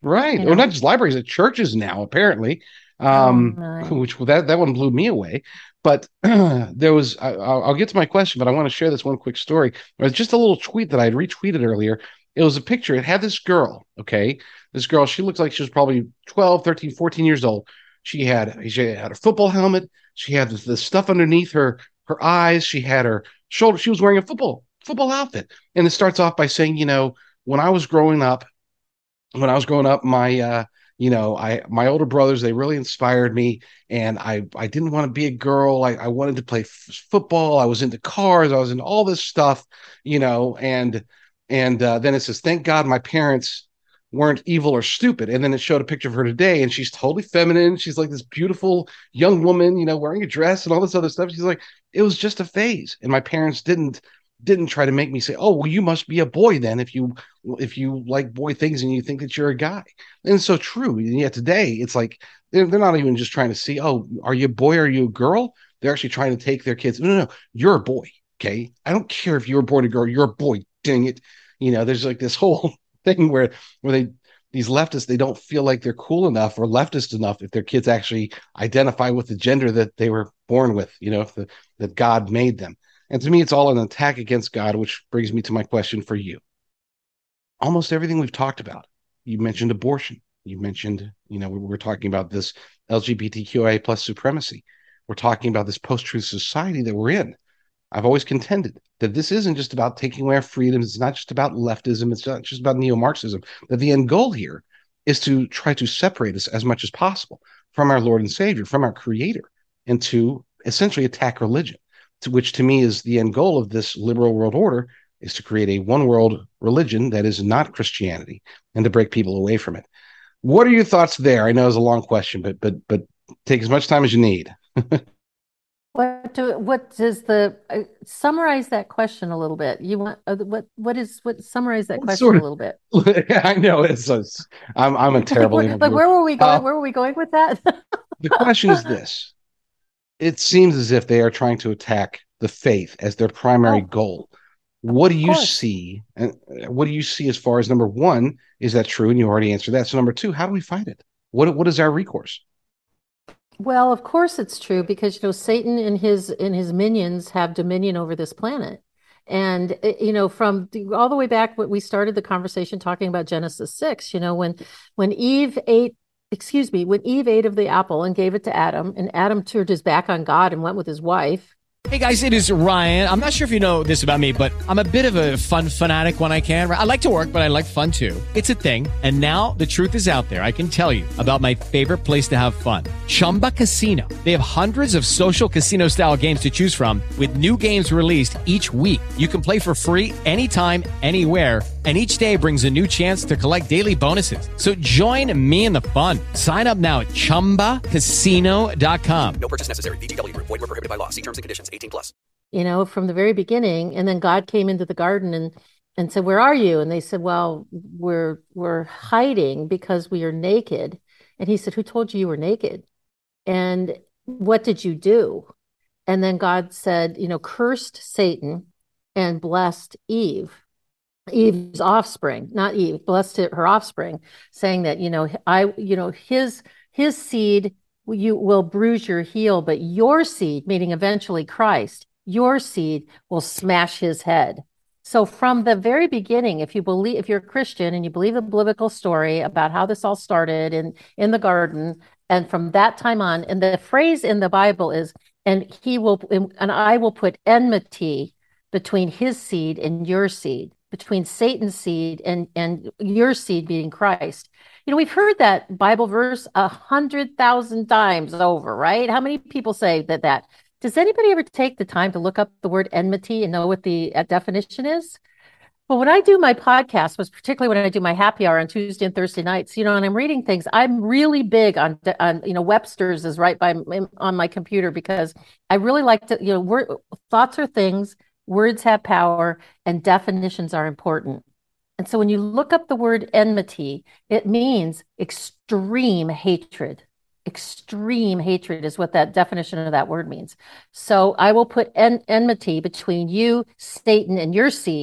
Right. You Well, know? not just libraries, at churches now, apparently. Um, Oh, which that that one blew me away. But there was, I, I'll, I'll get to my question, but I want to share this one quick story. It was just a little tweet that I had retweeted earlier. It was a picture. It had this girl. Okay. This girl, she looked like she was probably twelve, thirteen, fourteen years old. She had, she had a football helmet. She had the, the stuff underneath her, her eyes. She had her shoulder. She was wearing a football, football outfit. And it starts off by saying, you know, when I was growing up, when I was growing up, my uh, you know, I my older brothers, they really inspired me, and I I didn't want to be a girl. I, I wanted to play f- football. I was into cars. I was into all this stuff, you know, and and uh, then it says, thank God my parents weren't evil or stupid. And then it showed a picture of her today, and she's totally feminine. She's like this beautiful young woman, you know, wearing a dress and all this other stuff. She's like, it was just a phase, and my parents didn't didn't try to make me say, oh, well, you must be a boy then if you if you like boy things and you think that you're a guy. And it's so true. And yet today it's like they're, they're not even just trying to see, oh, are you a boy, are you a girl? They're actually trying to take their kids, no, no, no, you're a boy. Okay, I don't care if you're a boy or a girl, you're a boy, dang it. You know, there's like this whole thing where where they these leftists, they don't feel like they're cool enough or leftist enough if their kids actually identify with the gender that they were born with, you know, if the, that God made them. And to me, it's all an attack against God, which brings me to my question for you. Almost everything we've talked about, you mentioned abortion. You mentioned, you know, we we're talking about this L G B T Q I A plus supremacy. We're talking about this post-truth society that we're in. I've always contended that this isn't just about taking away our freedoms. It's not just about leftism. It's not just about neo-Marxism. That the end goal here is to try to separate us as much as possible from our Lord and Savior, from our Creator, and to essentially attack religion. To which to me is the end goal of this liberal world order, is to create a one world religion that is not Christianity and to break people away from it. What are your thoughts there? I know it's a long question, but but but take as much time as you need. what do what does the uh, summarize that question a little bit? You want uh, what what is what summarize that question Sort a of, little bit? I know it's, it's I'm I'm a terrible like, where, like where were we going? Uh, where were we going with that? The question is this. It seems as if they are trying to attack the faith as their primary oh, goal. What do you see? And what do you see as far as, number one, is that true? And you already answered that. So number two, how do we fight it? What what is our recourse? Well, of course it's true, because, you know, Satan and his and his minions have dominion over this planet. And, you know, from the, all the way back when we started the conversation talking about Genesis six, you know, when when Eve ate excuse me, when Eve ate of the apple and gave it to Adam, and Adam turned his back on God and went with his wife. Hey guys, it is Ryan. I'm not sure if you know this about me, but I'm a bit of a fun fanatic when I can. I like to work, but I like fun too. It's a thing. And now the truth is out there. I can tell you about my favorite place to have fun. Chumba Casino. They have hundreds of social casino style games to choose from with new games released each week. You can play for free anytime, anywhere. And each day brings a new chance to collect daily bonuses. So join me in the fun. Sign up now at chumba casino dot com. No purchase necessary. V G W Group. Void where prohibited by law. See terms and conditions. eighteen plus. You know, from the very beginning. And then God came into the garden and and said, "Where are you?" And they said, "Well, we're we're hiding because we are naked." And he said, "Who told you you were naked? And what did you do?" And then God said, you know, cursed Satan and blessed Eve. Eve's offspring, not Eve, blessed her offspring, saying that, you know, I, you know, his, his seed, you will bruise your heel, but your seed, meaning eventually Christ, your seed will smash his head. So from the very beginning, if you believe, if you're a Christian and you believe the biblical story about how this all started in, in the garden, and from that time on, and the phrase in the Bible is, and he will, and I will put enmity between his seed and your seed, between Satan's seed and, and your seed being Christ. You know, we've heard that Bible verse a hundred thousand times over, right? How many people say that that? Does anybody ever take the time to look up the word enmity and know what the uh, definition is? Well, when I do my podcast, was particularly when I do my happy hour on Tuesday and Thursday nights, you know, and I'm reading things, I'm really big on, on you know, Webster's is right by on my computer, because I really like to, you know, word, thoughts are things, words have power, and definitions are important. And so when you look up the word enmity, it means extreme hatred. Extreme hatred is what that definition of that word means. So I will put en- enmity between you, Satan, and your seed.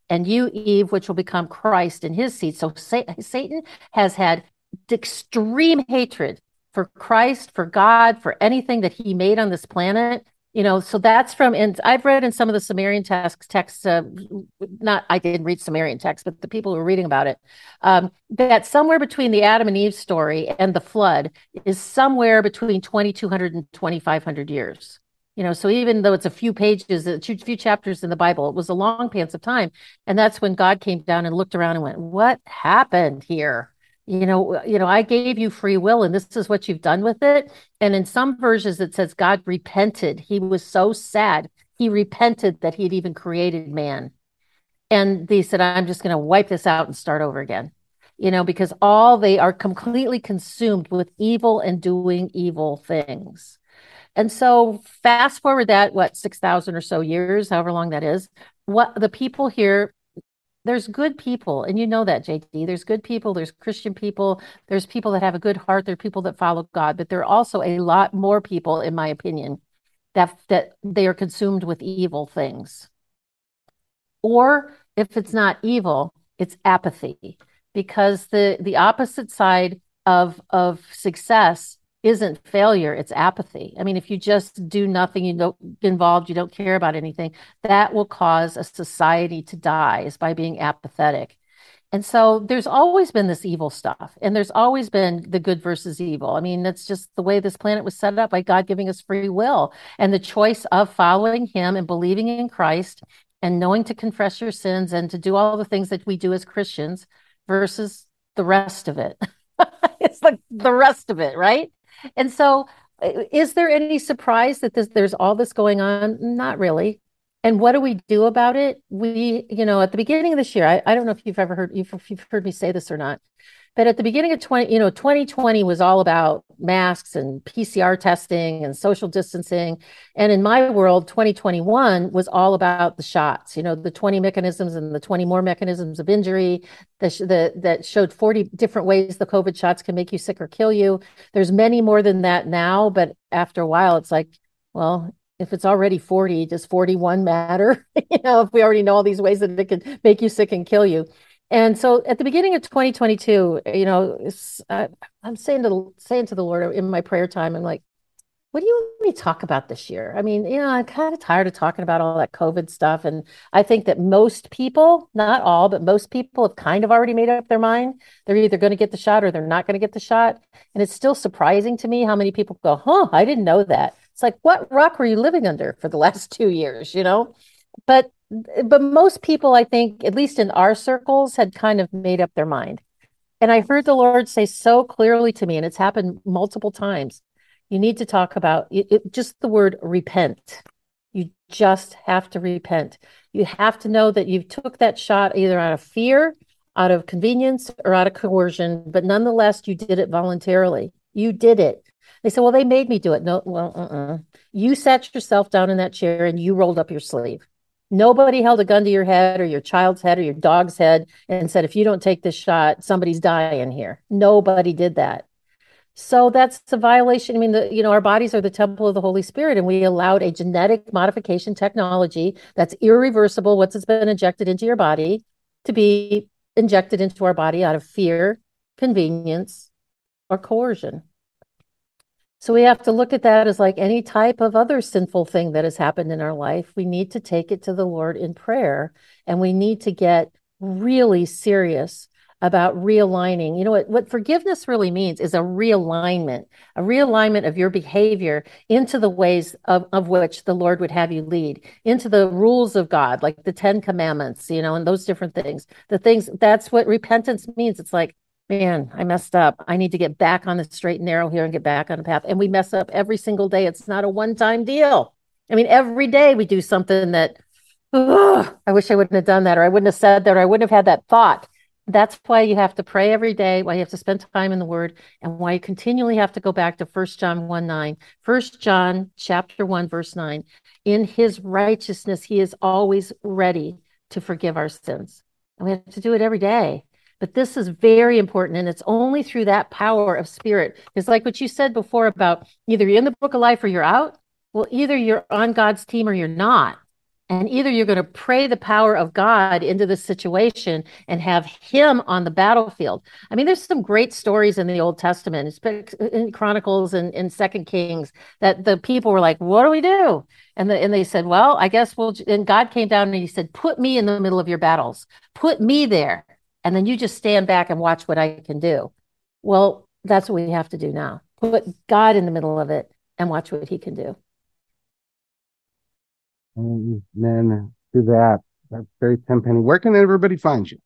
and you, Eve, which will become Christ in his seed. So Satan has had extreme hatred for Christ, for God, for anything that he made on this planet. You know, so that's from, and I've read in some of the Sumerian texts, texts uh, not, I didn't read Sumerian texts, but the people who are reading about it, um, that somewhere between the Adam and Eve story and the flood is somewhere between twenty-two hundred and twenty-five hundred years. You know, so even though it's a few pages, a few chapters in the Bible, it was a long pants of time. And that's when God came down and looked around and went, what happened here? You know, you know, I gave you free will and this is what you've done with it. And in some versions, it says God repented. He was so sad. He repented that he'd even created man. And they said, I'm just going to wipe this out and start over again. You know, because all they are completely consumed with evil and doing evil things. And so fast forward that, what, six thousand or so years, however long that is, what the people here, there's good people. And you know that, J D, there's good people, there's Christian people, there's people that have a good heart, there are people that follow God, but there are also a lot more people, in my opinion, that, that they are consumed with evil things. Or if it's not evil, it's apathy, because the, the opposite side of, of success isn't failure, it's apathy. I mean, if you just do nothing, you don't get involved, you don't care about anything, that will cause a society to die, is by being apathetic. And so there's always been this evil stuff, and there's always been the good versus evil. I mean, that's just the way this planet was set up, by God giving us free will and the choice of following him and believing in Christ and knowing to confess your sins and to do all the things that we do as Christians versus the rest of it. It's like the rest of it, right? And so is there any surprise that this, there's all this going on? Not really. And what do we do about it? We, you know, at the beginning of this year, I, I don't know if you've ever heard, if you've heard me say this or not, but at the beginning of twenty, you know, twenty twenty was all about masks and P C R testing and social distancing. And in my world, twenty twenty-one was all about the shots, you know, the twenty mechanisms and the twenty more mechanisms of injury that, the, that showed forty different ways the COVID shots can make you sick or kill you. There's many more than that now, but after a while, it's like, well, if it's already forty, does forty-one matter? You know, if we already know all these ways that it can make you sick and kill you. And so at the beginning of twenty twenty-two, you know, uh, I'm saying to saying to the Lord in my prayer time, I'm like, what do you want me to talk about this year? I mean, you know, I'm kind of tired of talking about all that COVID stuff. And I think that most people, not all, but most people have kind of already made up their mind. They're either going to get the shot or they're not going to get the shot. And it's still surprising to me how many people go, huh, I didn't know that. It's like, what rock were you living under for the last two years, you know? But But most people, I think, at least in our circles, had kind of made up their mind. And I heard the Lord say so clearly to me, and it's happened multiple times, you need to talk about it, it, just the word repent. You just have to repent. You have to know that you took that shot either out of fear, out of convenience, or out of coercion, but nonetheless, you did it voluntarily. You did it. They said, well, they made me do it. No, well, uh-uh. You sat yourself down in that chair and you rolled up your sleeve. Nobody held a gun to your head or your child's head or your dog's head and said, if you don't take this shot, somebody's dying here. Nobody did that. So that's a violation. I mean, the, you know, our bodies are the temple of the Holy Spirit, and we allowed a genetic modification technology that's irreversible, what's been injected into your body, to be injected into our body out of fear, convenience, or coercion. So we have to look at that as like any type of other sinful thing that has happened in our life. We need to take it to the Lord in prayer, and we need to get really serious about realigning. You know what, what forgiveness really means is a realignment, a realignment of your behavior into the ways of, of which the Lord would have you lead, into the rules of God, like the Ten Commandments, you know, and those different things. The things, that's what repentance means. It's like, man, I messed up. I need to get back on the straight and narrow here and get back on the path. And we mess up every single day. It's not a one-time deal. I mean, every day we do something that, ugh, I wish I wouldn't have done that, or I wouldn't have said that, or I wouldn't have had that thought. That's why you have to pray every day, why you have to spend time in the Word, and why you continually have to go back to First John one nine. First John chapter one, verse nine. In his righteousness, he is always ready to forgive our sins. And we have to do it every day. But this is very important, and it's only through that power of spirit. It's like what you said before about either you're in the book of life or you're out. Well, either you're on God's team or you're not. And either you're going to pray the power of God into this situation and have him on the battlefield. I mean, there's some great stories in the Old Testament, in Chronicles and in Second Kings, that the people were like, what do we do? And, the, and they said, well, I guess we'll, and God came down and he said, put me in the middle of your battles, put me there. And then you just stand back and watch what I can do. Well, that's what we have to do now. Put God in the middle of it and watch what he can do. And then do that. That's very Tenpenny. Where can everybody find you?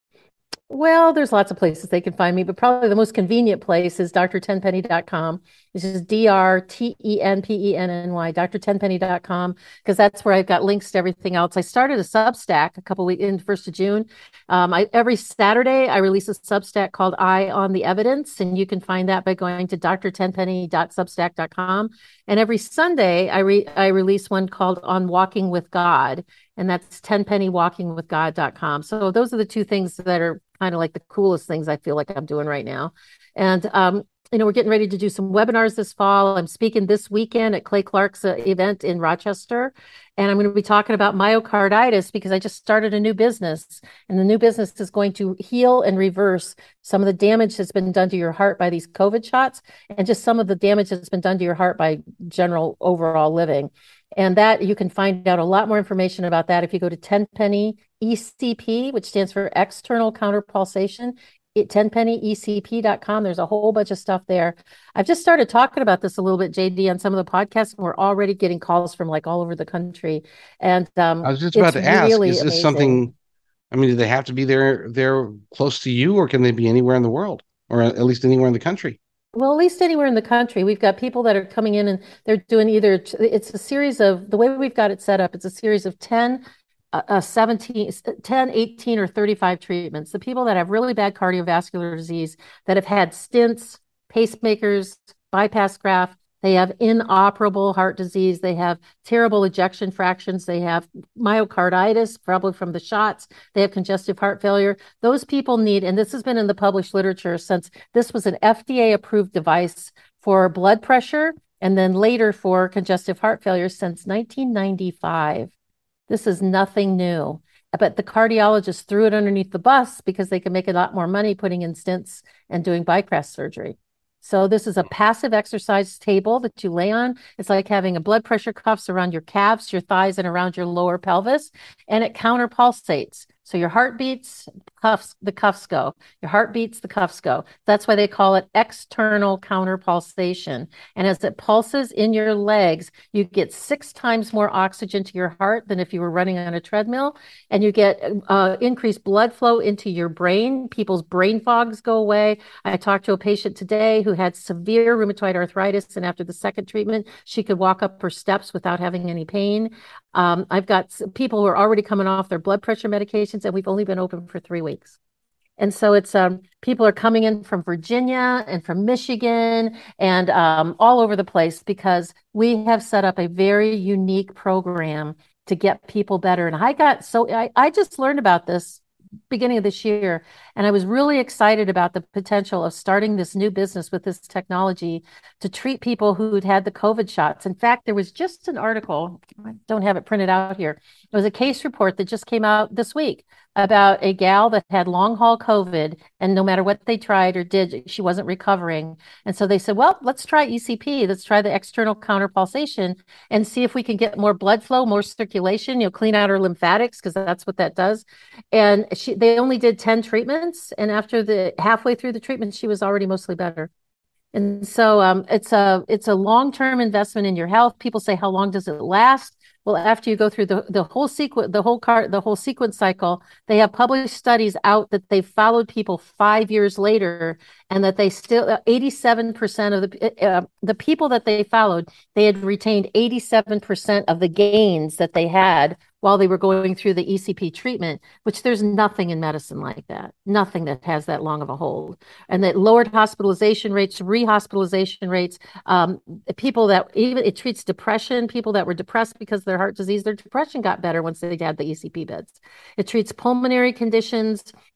Well, there's lots of places they can find me, but probably the most convenient place is D R tenpenny dot com. This is D R T E N P E N N Y, D R tenpenny dot com, because that's where I've got links to everything else. I started a Substack a couple weeks in first of June. Um, I, every Saturday, I release a Substack called Eye on the Evidence, and you can find that by going to D R tenpenny dot substack dot com. And every Sunday, I, re- I release one called On Walking with God, and that's tenpenny walking with god dot com. So those are the two things that are kind of like the coolest things I feel like I'm doing right now. And, um, you know, we're getting ready to do some webinars this fall. I'm speaking this weekend at Clay Clark's uh, event in Rochester. And I'm going to be talking about myocarditis because I just started a new business. And the new business is going to heal and reverse some of the damage that's been done to your heart by these COVID shots and just some of the damage that's been done to your heart by general overall living. And that you can find out a lot more information about that if you go to Tenpenny E C P, which stands for External Counterpulsation, tenpenny e c p dot com. There's a whole bunch of stuff there. I've just started talking about this a little bit, J D, on some of the podcasts, and we're already getting calls from like all over the country. And um, I was just about to ask, really is this amazing. something, I mean, do they have to be there, there close to you, or can they be anywhere in the world, or at least anywhere in the country? Well, at least anywhere in the country. We've got people that are coming in and they're doing either, it's a series of, the way we've got it set up, it's a series of ten, uh, seventeen, ten, eighteen, or thirty-five treatments. The people that have really bad cardiovascular disease, that have had stents, pacemakers, bypass graft, they have inoperable heart disease, they have terrible ejection fractions, they have myocarditis, probably from the shots, they have congestive heart failure. Those people need, and this has been in the published literature since this was an F D A-approved device for blood pressure and then later for congestive heart failure since nineteen ninety-five. This is nothing new. But the cardiologists threw it underneath the bus because they can make a lot more money putting in stents and doing bypass surgery. So this is a passive exercise table that you lay on. It's like having a blood pressure cuffs around your calves, your thighs, and around your lower pelvis, and it counterpulsates. So your heart beats, cuffs, the cuffs go. Your heart beats, the cuffs go. That's why they call it external counterpulsation. And as it pulses in your legs, you get six times more oxygen to your heart than if you were running on a treadmill. And you get uh, increased blood flow into your brain. People's brain fogs go away. I talked to a patient today who had severe rheumatoid arthritis, and after the second treatment, she could walk up her steps without having any pain. Um, I've got people who are already coming off their blood pressure medications, and we've only been open for three weeks. And so it's um, people are coming in from Virginia and from Michigan and um, all over the place because we have set up a very unique program to get people better. And I got so I, I just learned about this beginning of this year, and I was really excited about the potential of starting this new business with this technology to treat people who'd had the COVID shots. In fact, there was just an article, I don't have it printed out here. It was a case report that just came out this week about a gal that had long haul COVID, and no matter what they tried or did, she wasn't recovering. And so they said, well, let's try E C P. Let's try the external counterpulsation and see if we can get more blood flow, more circulation, you know, clean out her lymphatics, because that's what that does. And she, they only did ten treatments. And after the halfway through the treatment, she was already mostly better. And so um, it's a it's a long-term investment in your health. People say, how long does it last? Well, after you go through the, the whole sequence, the whole car, the whole sequence cycle, they have published studies out that they followed people five years later, and that they still eighty-seven percent of the uh, the people that they followed, they had retained eighty-seven percent of the gains that they had while they were going through the E C P treatment, which there's nothing in medicine like that, nothing that has that long of a hold. And that lowered hospitalization rates, rehospitalization rates, um, people that even, it treats depression, people that were depressed because of their heart disease, their depression got better once they had the E C P beds. It treats pulmonary conditions.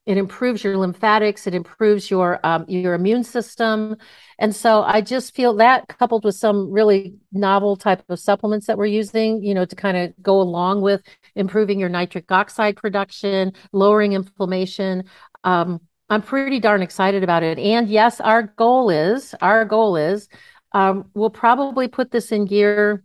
it improves your lymphatics. It improves your um, your immune system. And so I just feel that, coupled with some really novel type of supplements that we're using, you know, to kind of go along with improving your nitric oxide production, lowering inflammation. Um, I'm pretty darn excited about it. And yes, our goal is, our goal is, um, we'll probably put this in gear.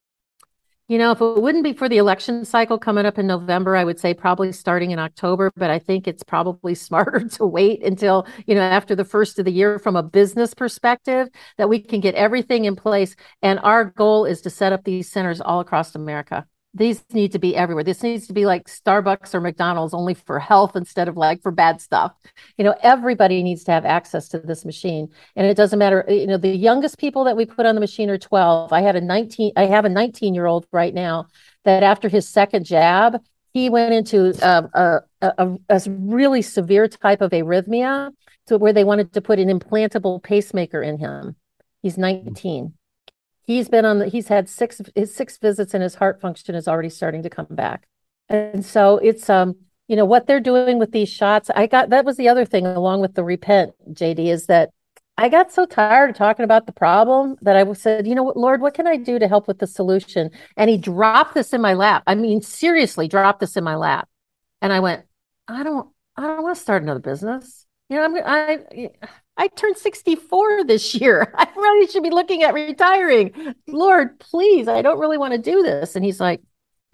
You know, if it wouldn't be for the election cycle coming up in November, I would say probably starting in October, but I think it's probably smarter to wait until, you know, after the first of the year from a business perspective, that we can get everything in place. And our goal is to set up these centers all across America. These need to be everywhere. This needs to be like Starbucks or McDonald's, only for health instead of like for bad stuff. You know, everybody needs to have access to this machine. And it doesn't matter, you know, the youngest people that we put on the machine are twelve. I had a nineteen, I have a nineteen year old right now that after his second jab, he went into a, a, a, a really severe type of arrhythmia to where they wanted to put an implantable pacemaker in him. He's nineteen. He's been on the, he's had six, his six visits and his heart function is already starting to come back. And so it's, um, you know, what they're doing with these shots. I got, that was the other thing along with the Repent, J D, is that I got so tired of talking about the problem that I said, you know what, Lord, what can I do to help with the solution? And he dropped this in my lap. I mean, seriously, dropped this in my lap. And I went, I don't, I don't want to start another business. You know, I'm, I, I turned sixty-four this year. I really should be looking at retiring. Lord, please, I don't really want to do this. And he's like,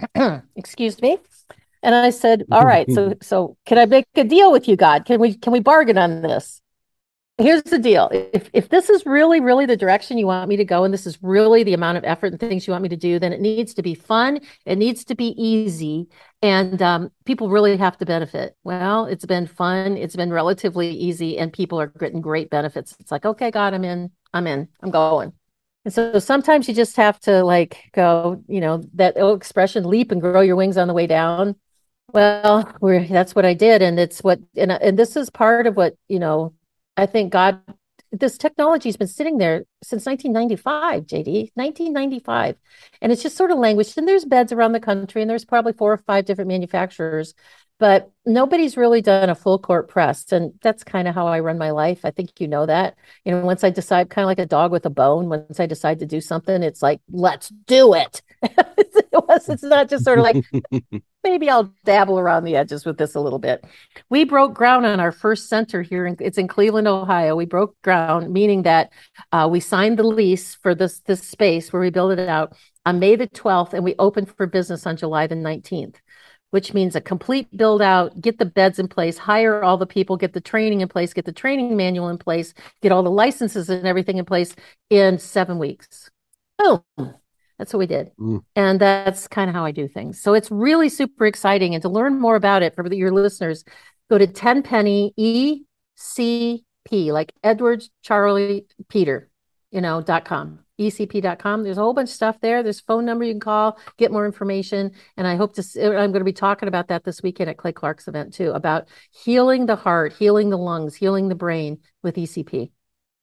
excuse me. And I said, all right, so so can I make a deal with you, God? Can we can we bargain on this? Here's the deal. If if this is really, really the direction you want me to go, and this is really the amount of effort and things you want me to do, then it needs to be fun. It needs to be easy. And um, people really have to benefit. Well, it's been fun. It's been relatively easy, and people are getting great benefits. It's like, okay, God, I'm in. I'm in. I'm going. And so sometimes you just have to like go, you know, that old expression, leap and grow your wings on the way down. Well, we're, that's what I did. And it's what, and, and this is part of what, you know, I think God, this technology has been sitting there since nineteen ninety-five, J D, nineteen ninety-five. And it's just sort of languished. And there's beds around the country, and there's probably four or five different manufacturers, but nobody's really done a full court press. And that's kind of how I run my life. I think you know that. You know, once I decide, kind of like a dog with a bone, once I decide to do something, it's like, let's do it. It's not just sort of like, maybe I'll dabble around the edges with this a little bit. We broke ground on our first center here. In, it's in Cleveland, Ohio. We broke ground, meaning that uh, we signed the lease for this, this space where we built it out on May the twelfth, and we opened for business on July the nineteenth, which means a complete build out, get the beds in place, hire all the people, get the training in place, get the training manual in place, get all the licenses and everything in place in seven weeks. Oh, that's what we did. Mm. And that's kind of how I do things. So it's really super exciting. And to learn more about it for your listeners, go to Tenpenny E C P, like Edward Charlie Peter, you know, dot com, E C P dot com. There's a whole bunch of stuff there. There's a phone number you can call, get more information. And I hope to, I'm going to be talking about that this weekend at Clay Clark's event too, about healing the heart, healing the lungs, healing the brain with E C P.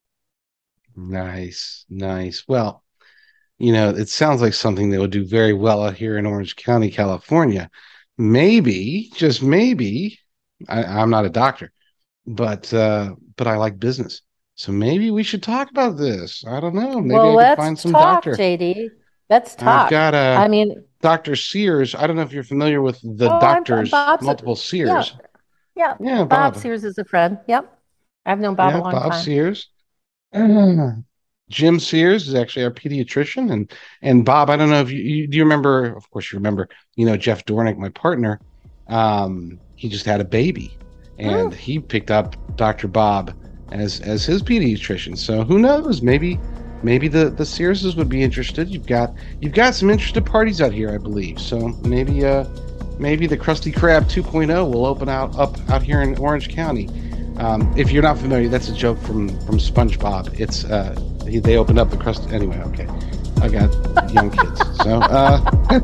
Nice, nice. Well, you know, it sounds like something that would do very well out here in Orange County, California. Maybe, just maybe, I, I'm not a doctor, but uh, but I like business. So maybe we should talk about this. I don't know. Maybe well, I can find some talk, doctor. J D. Let's talk. I've got a I mean, Doctor Sears. I don't know if you're familiar with the oh, doctors, Bob's multiple a, Sears. Yeah, yeah. yeah Bob. Bob Sears is a friend. Yep. I've known Bob yeah, a long Bob time. Sears. Uh, Jim Sears is actually our pediatrician, and and Bob, I don't know if you, you do you remember, of course you remember, you know, Jeff Dornick, my partner, um, he just had a baby, and oh. he picked up Doctor Bob as as his pediatrician. So who knows, maybe maybe the the Searses would be interested. You've got you've got some interested parties out here, I believe. So maybe uh maybe the Krusty Krab two point oh will open out up out here in Orange County. Um, if you're not familiar, that's a joke from from SpongeBob. It's uh they opened up the crust. Anyway, okay. I got young kids. So uh,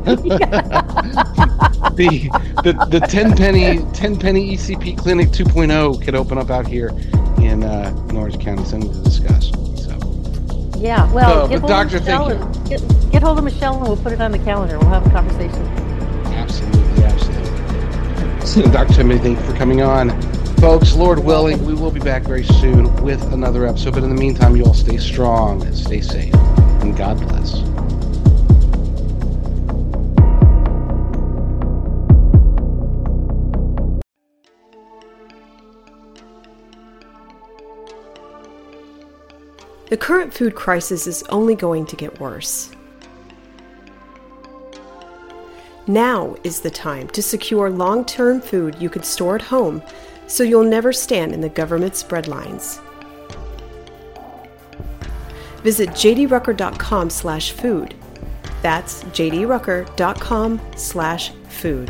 the the the ten penny ten penny E C P Clinic two point oh could open up out here in uh, Orange County. Something to discuss. So yeah, well, so, get, but hold Doctor, thank you. Get, get hold of Michelle and we'll put it on the calendar. We'll have a conversation. Absolutely, absolutely. So, Doctor Tim, thank you for coming on. Folks, Lord willing, we will be back very soon with another episode. But in the meantime, you all stay strong and stay safe. And God bless. The current food crisis is only going to get worse. Now is the time to secure long-term food you can store at home so you'll never stand in the government's bread lines. Visit j d rucker dot com slash food. That's j d rucker dot com slash food.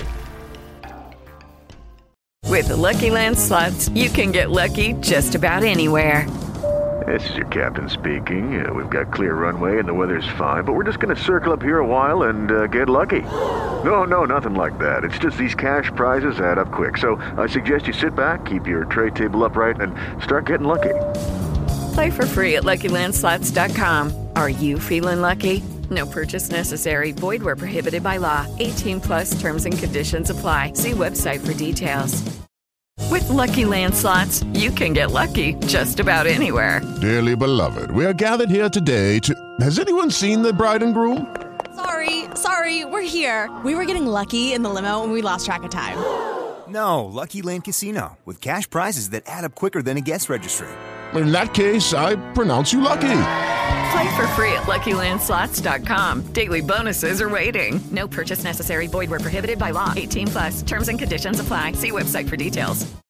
With the Lucky Land Slots, you can get lucky just about anywhere. This is your captain speaking. Uh, we've got clear runway and the weather's fine, but we're just going to circle up here a while and uh, get lucky. No, no, nothing like that. It's just these cash prizes add up quick. So I suggest you sit back, keep your tray table upright, and start getting lucky. Play for free at lucky land slots dot com. Are you feeling lucky? No purchase necessary. Void where prohibited by law. eighteen plus terms and conditions apply. See website for details. With Lucky Land Slots, you can get lucky just about anywhere. Dearly beloved, we are gathered here today to... Has anyone seen the bride and groom? Sorry, sorry, we're here. We were getting lucky in the limo and we lost track of time. No, Lucky Land Casino, with cash prizes that add up quicker than a guest registry. In that case, I pronounce you lucky. Play for free at lucky land slots dot com. Daily bonuses are waiting. No purchase necessary. Void where prohibited by law. eighteen plus. Terms and conditions apply. See website for details.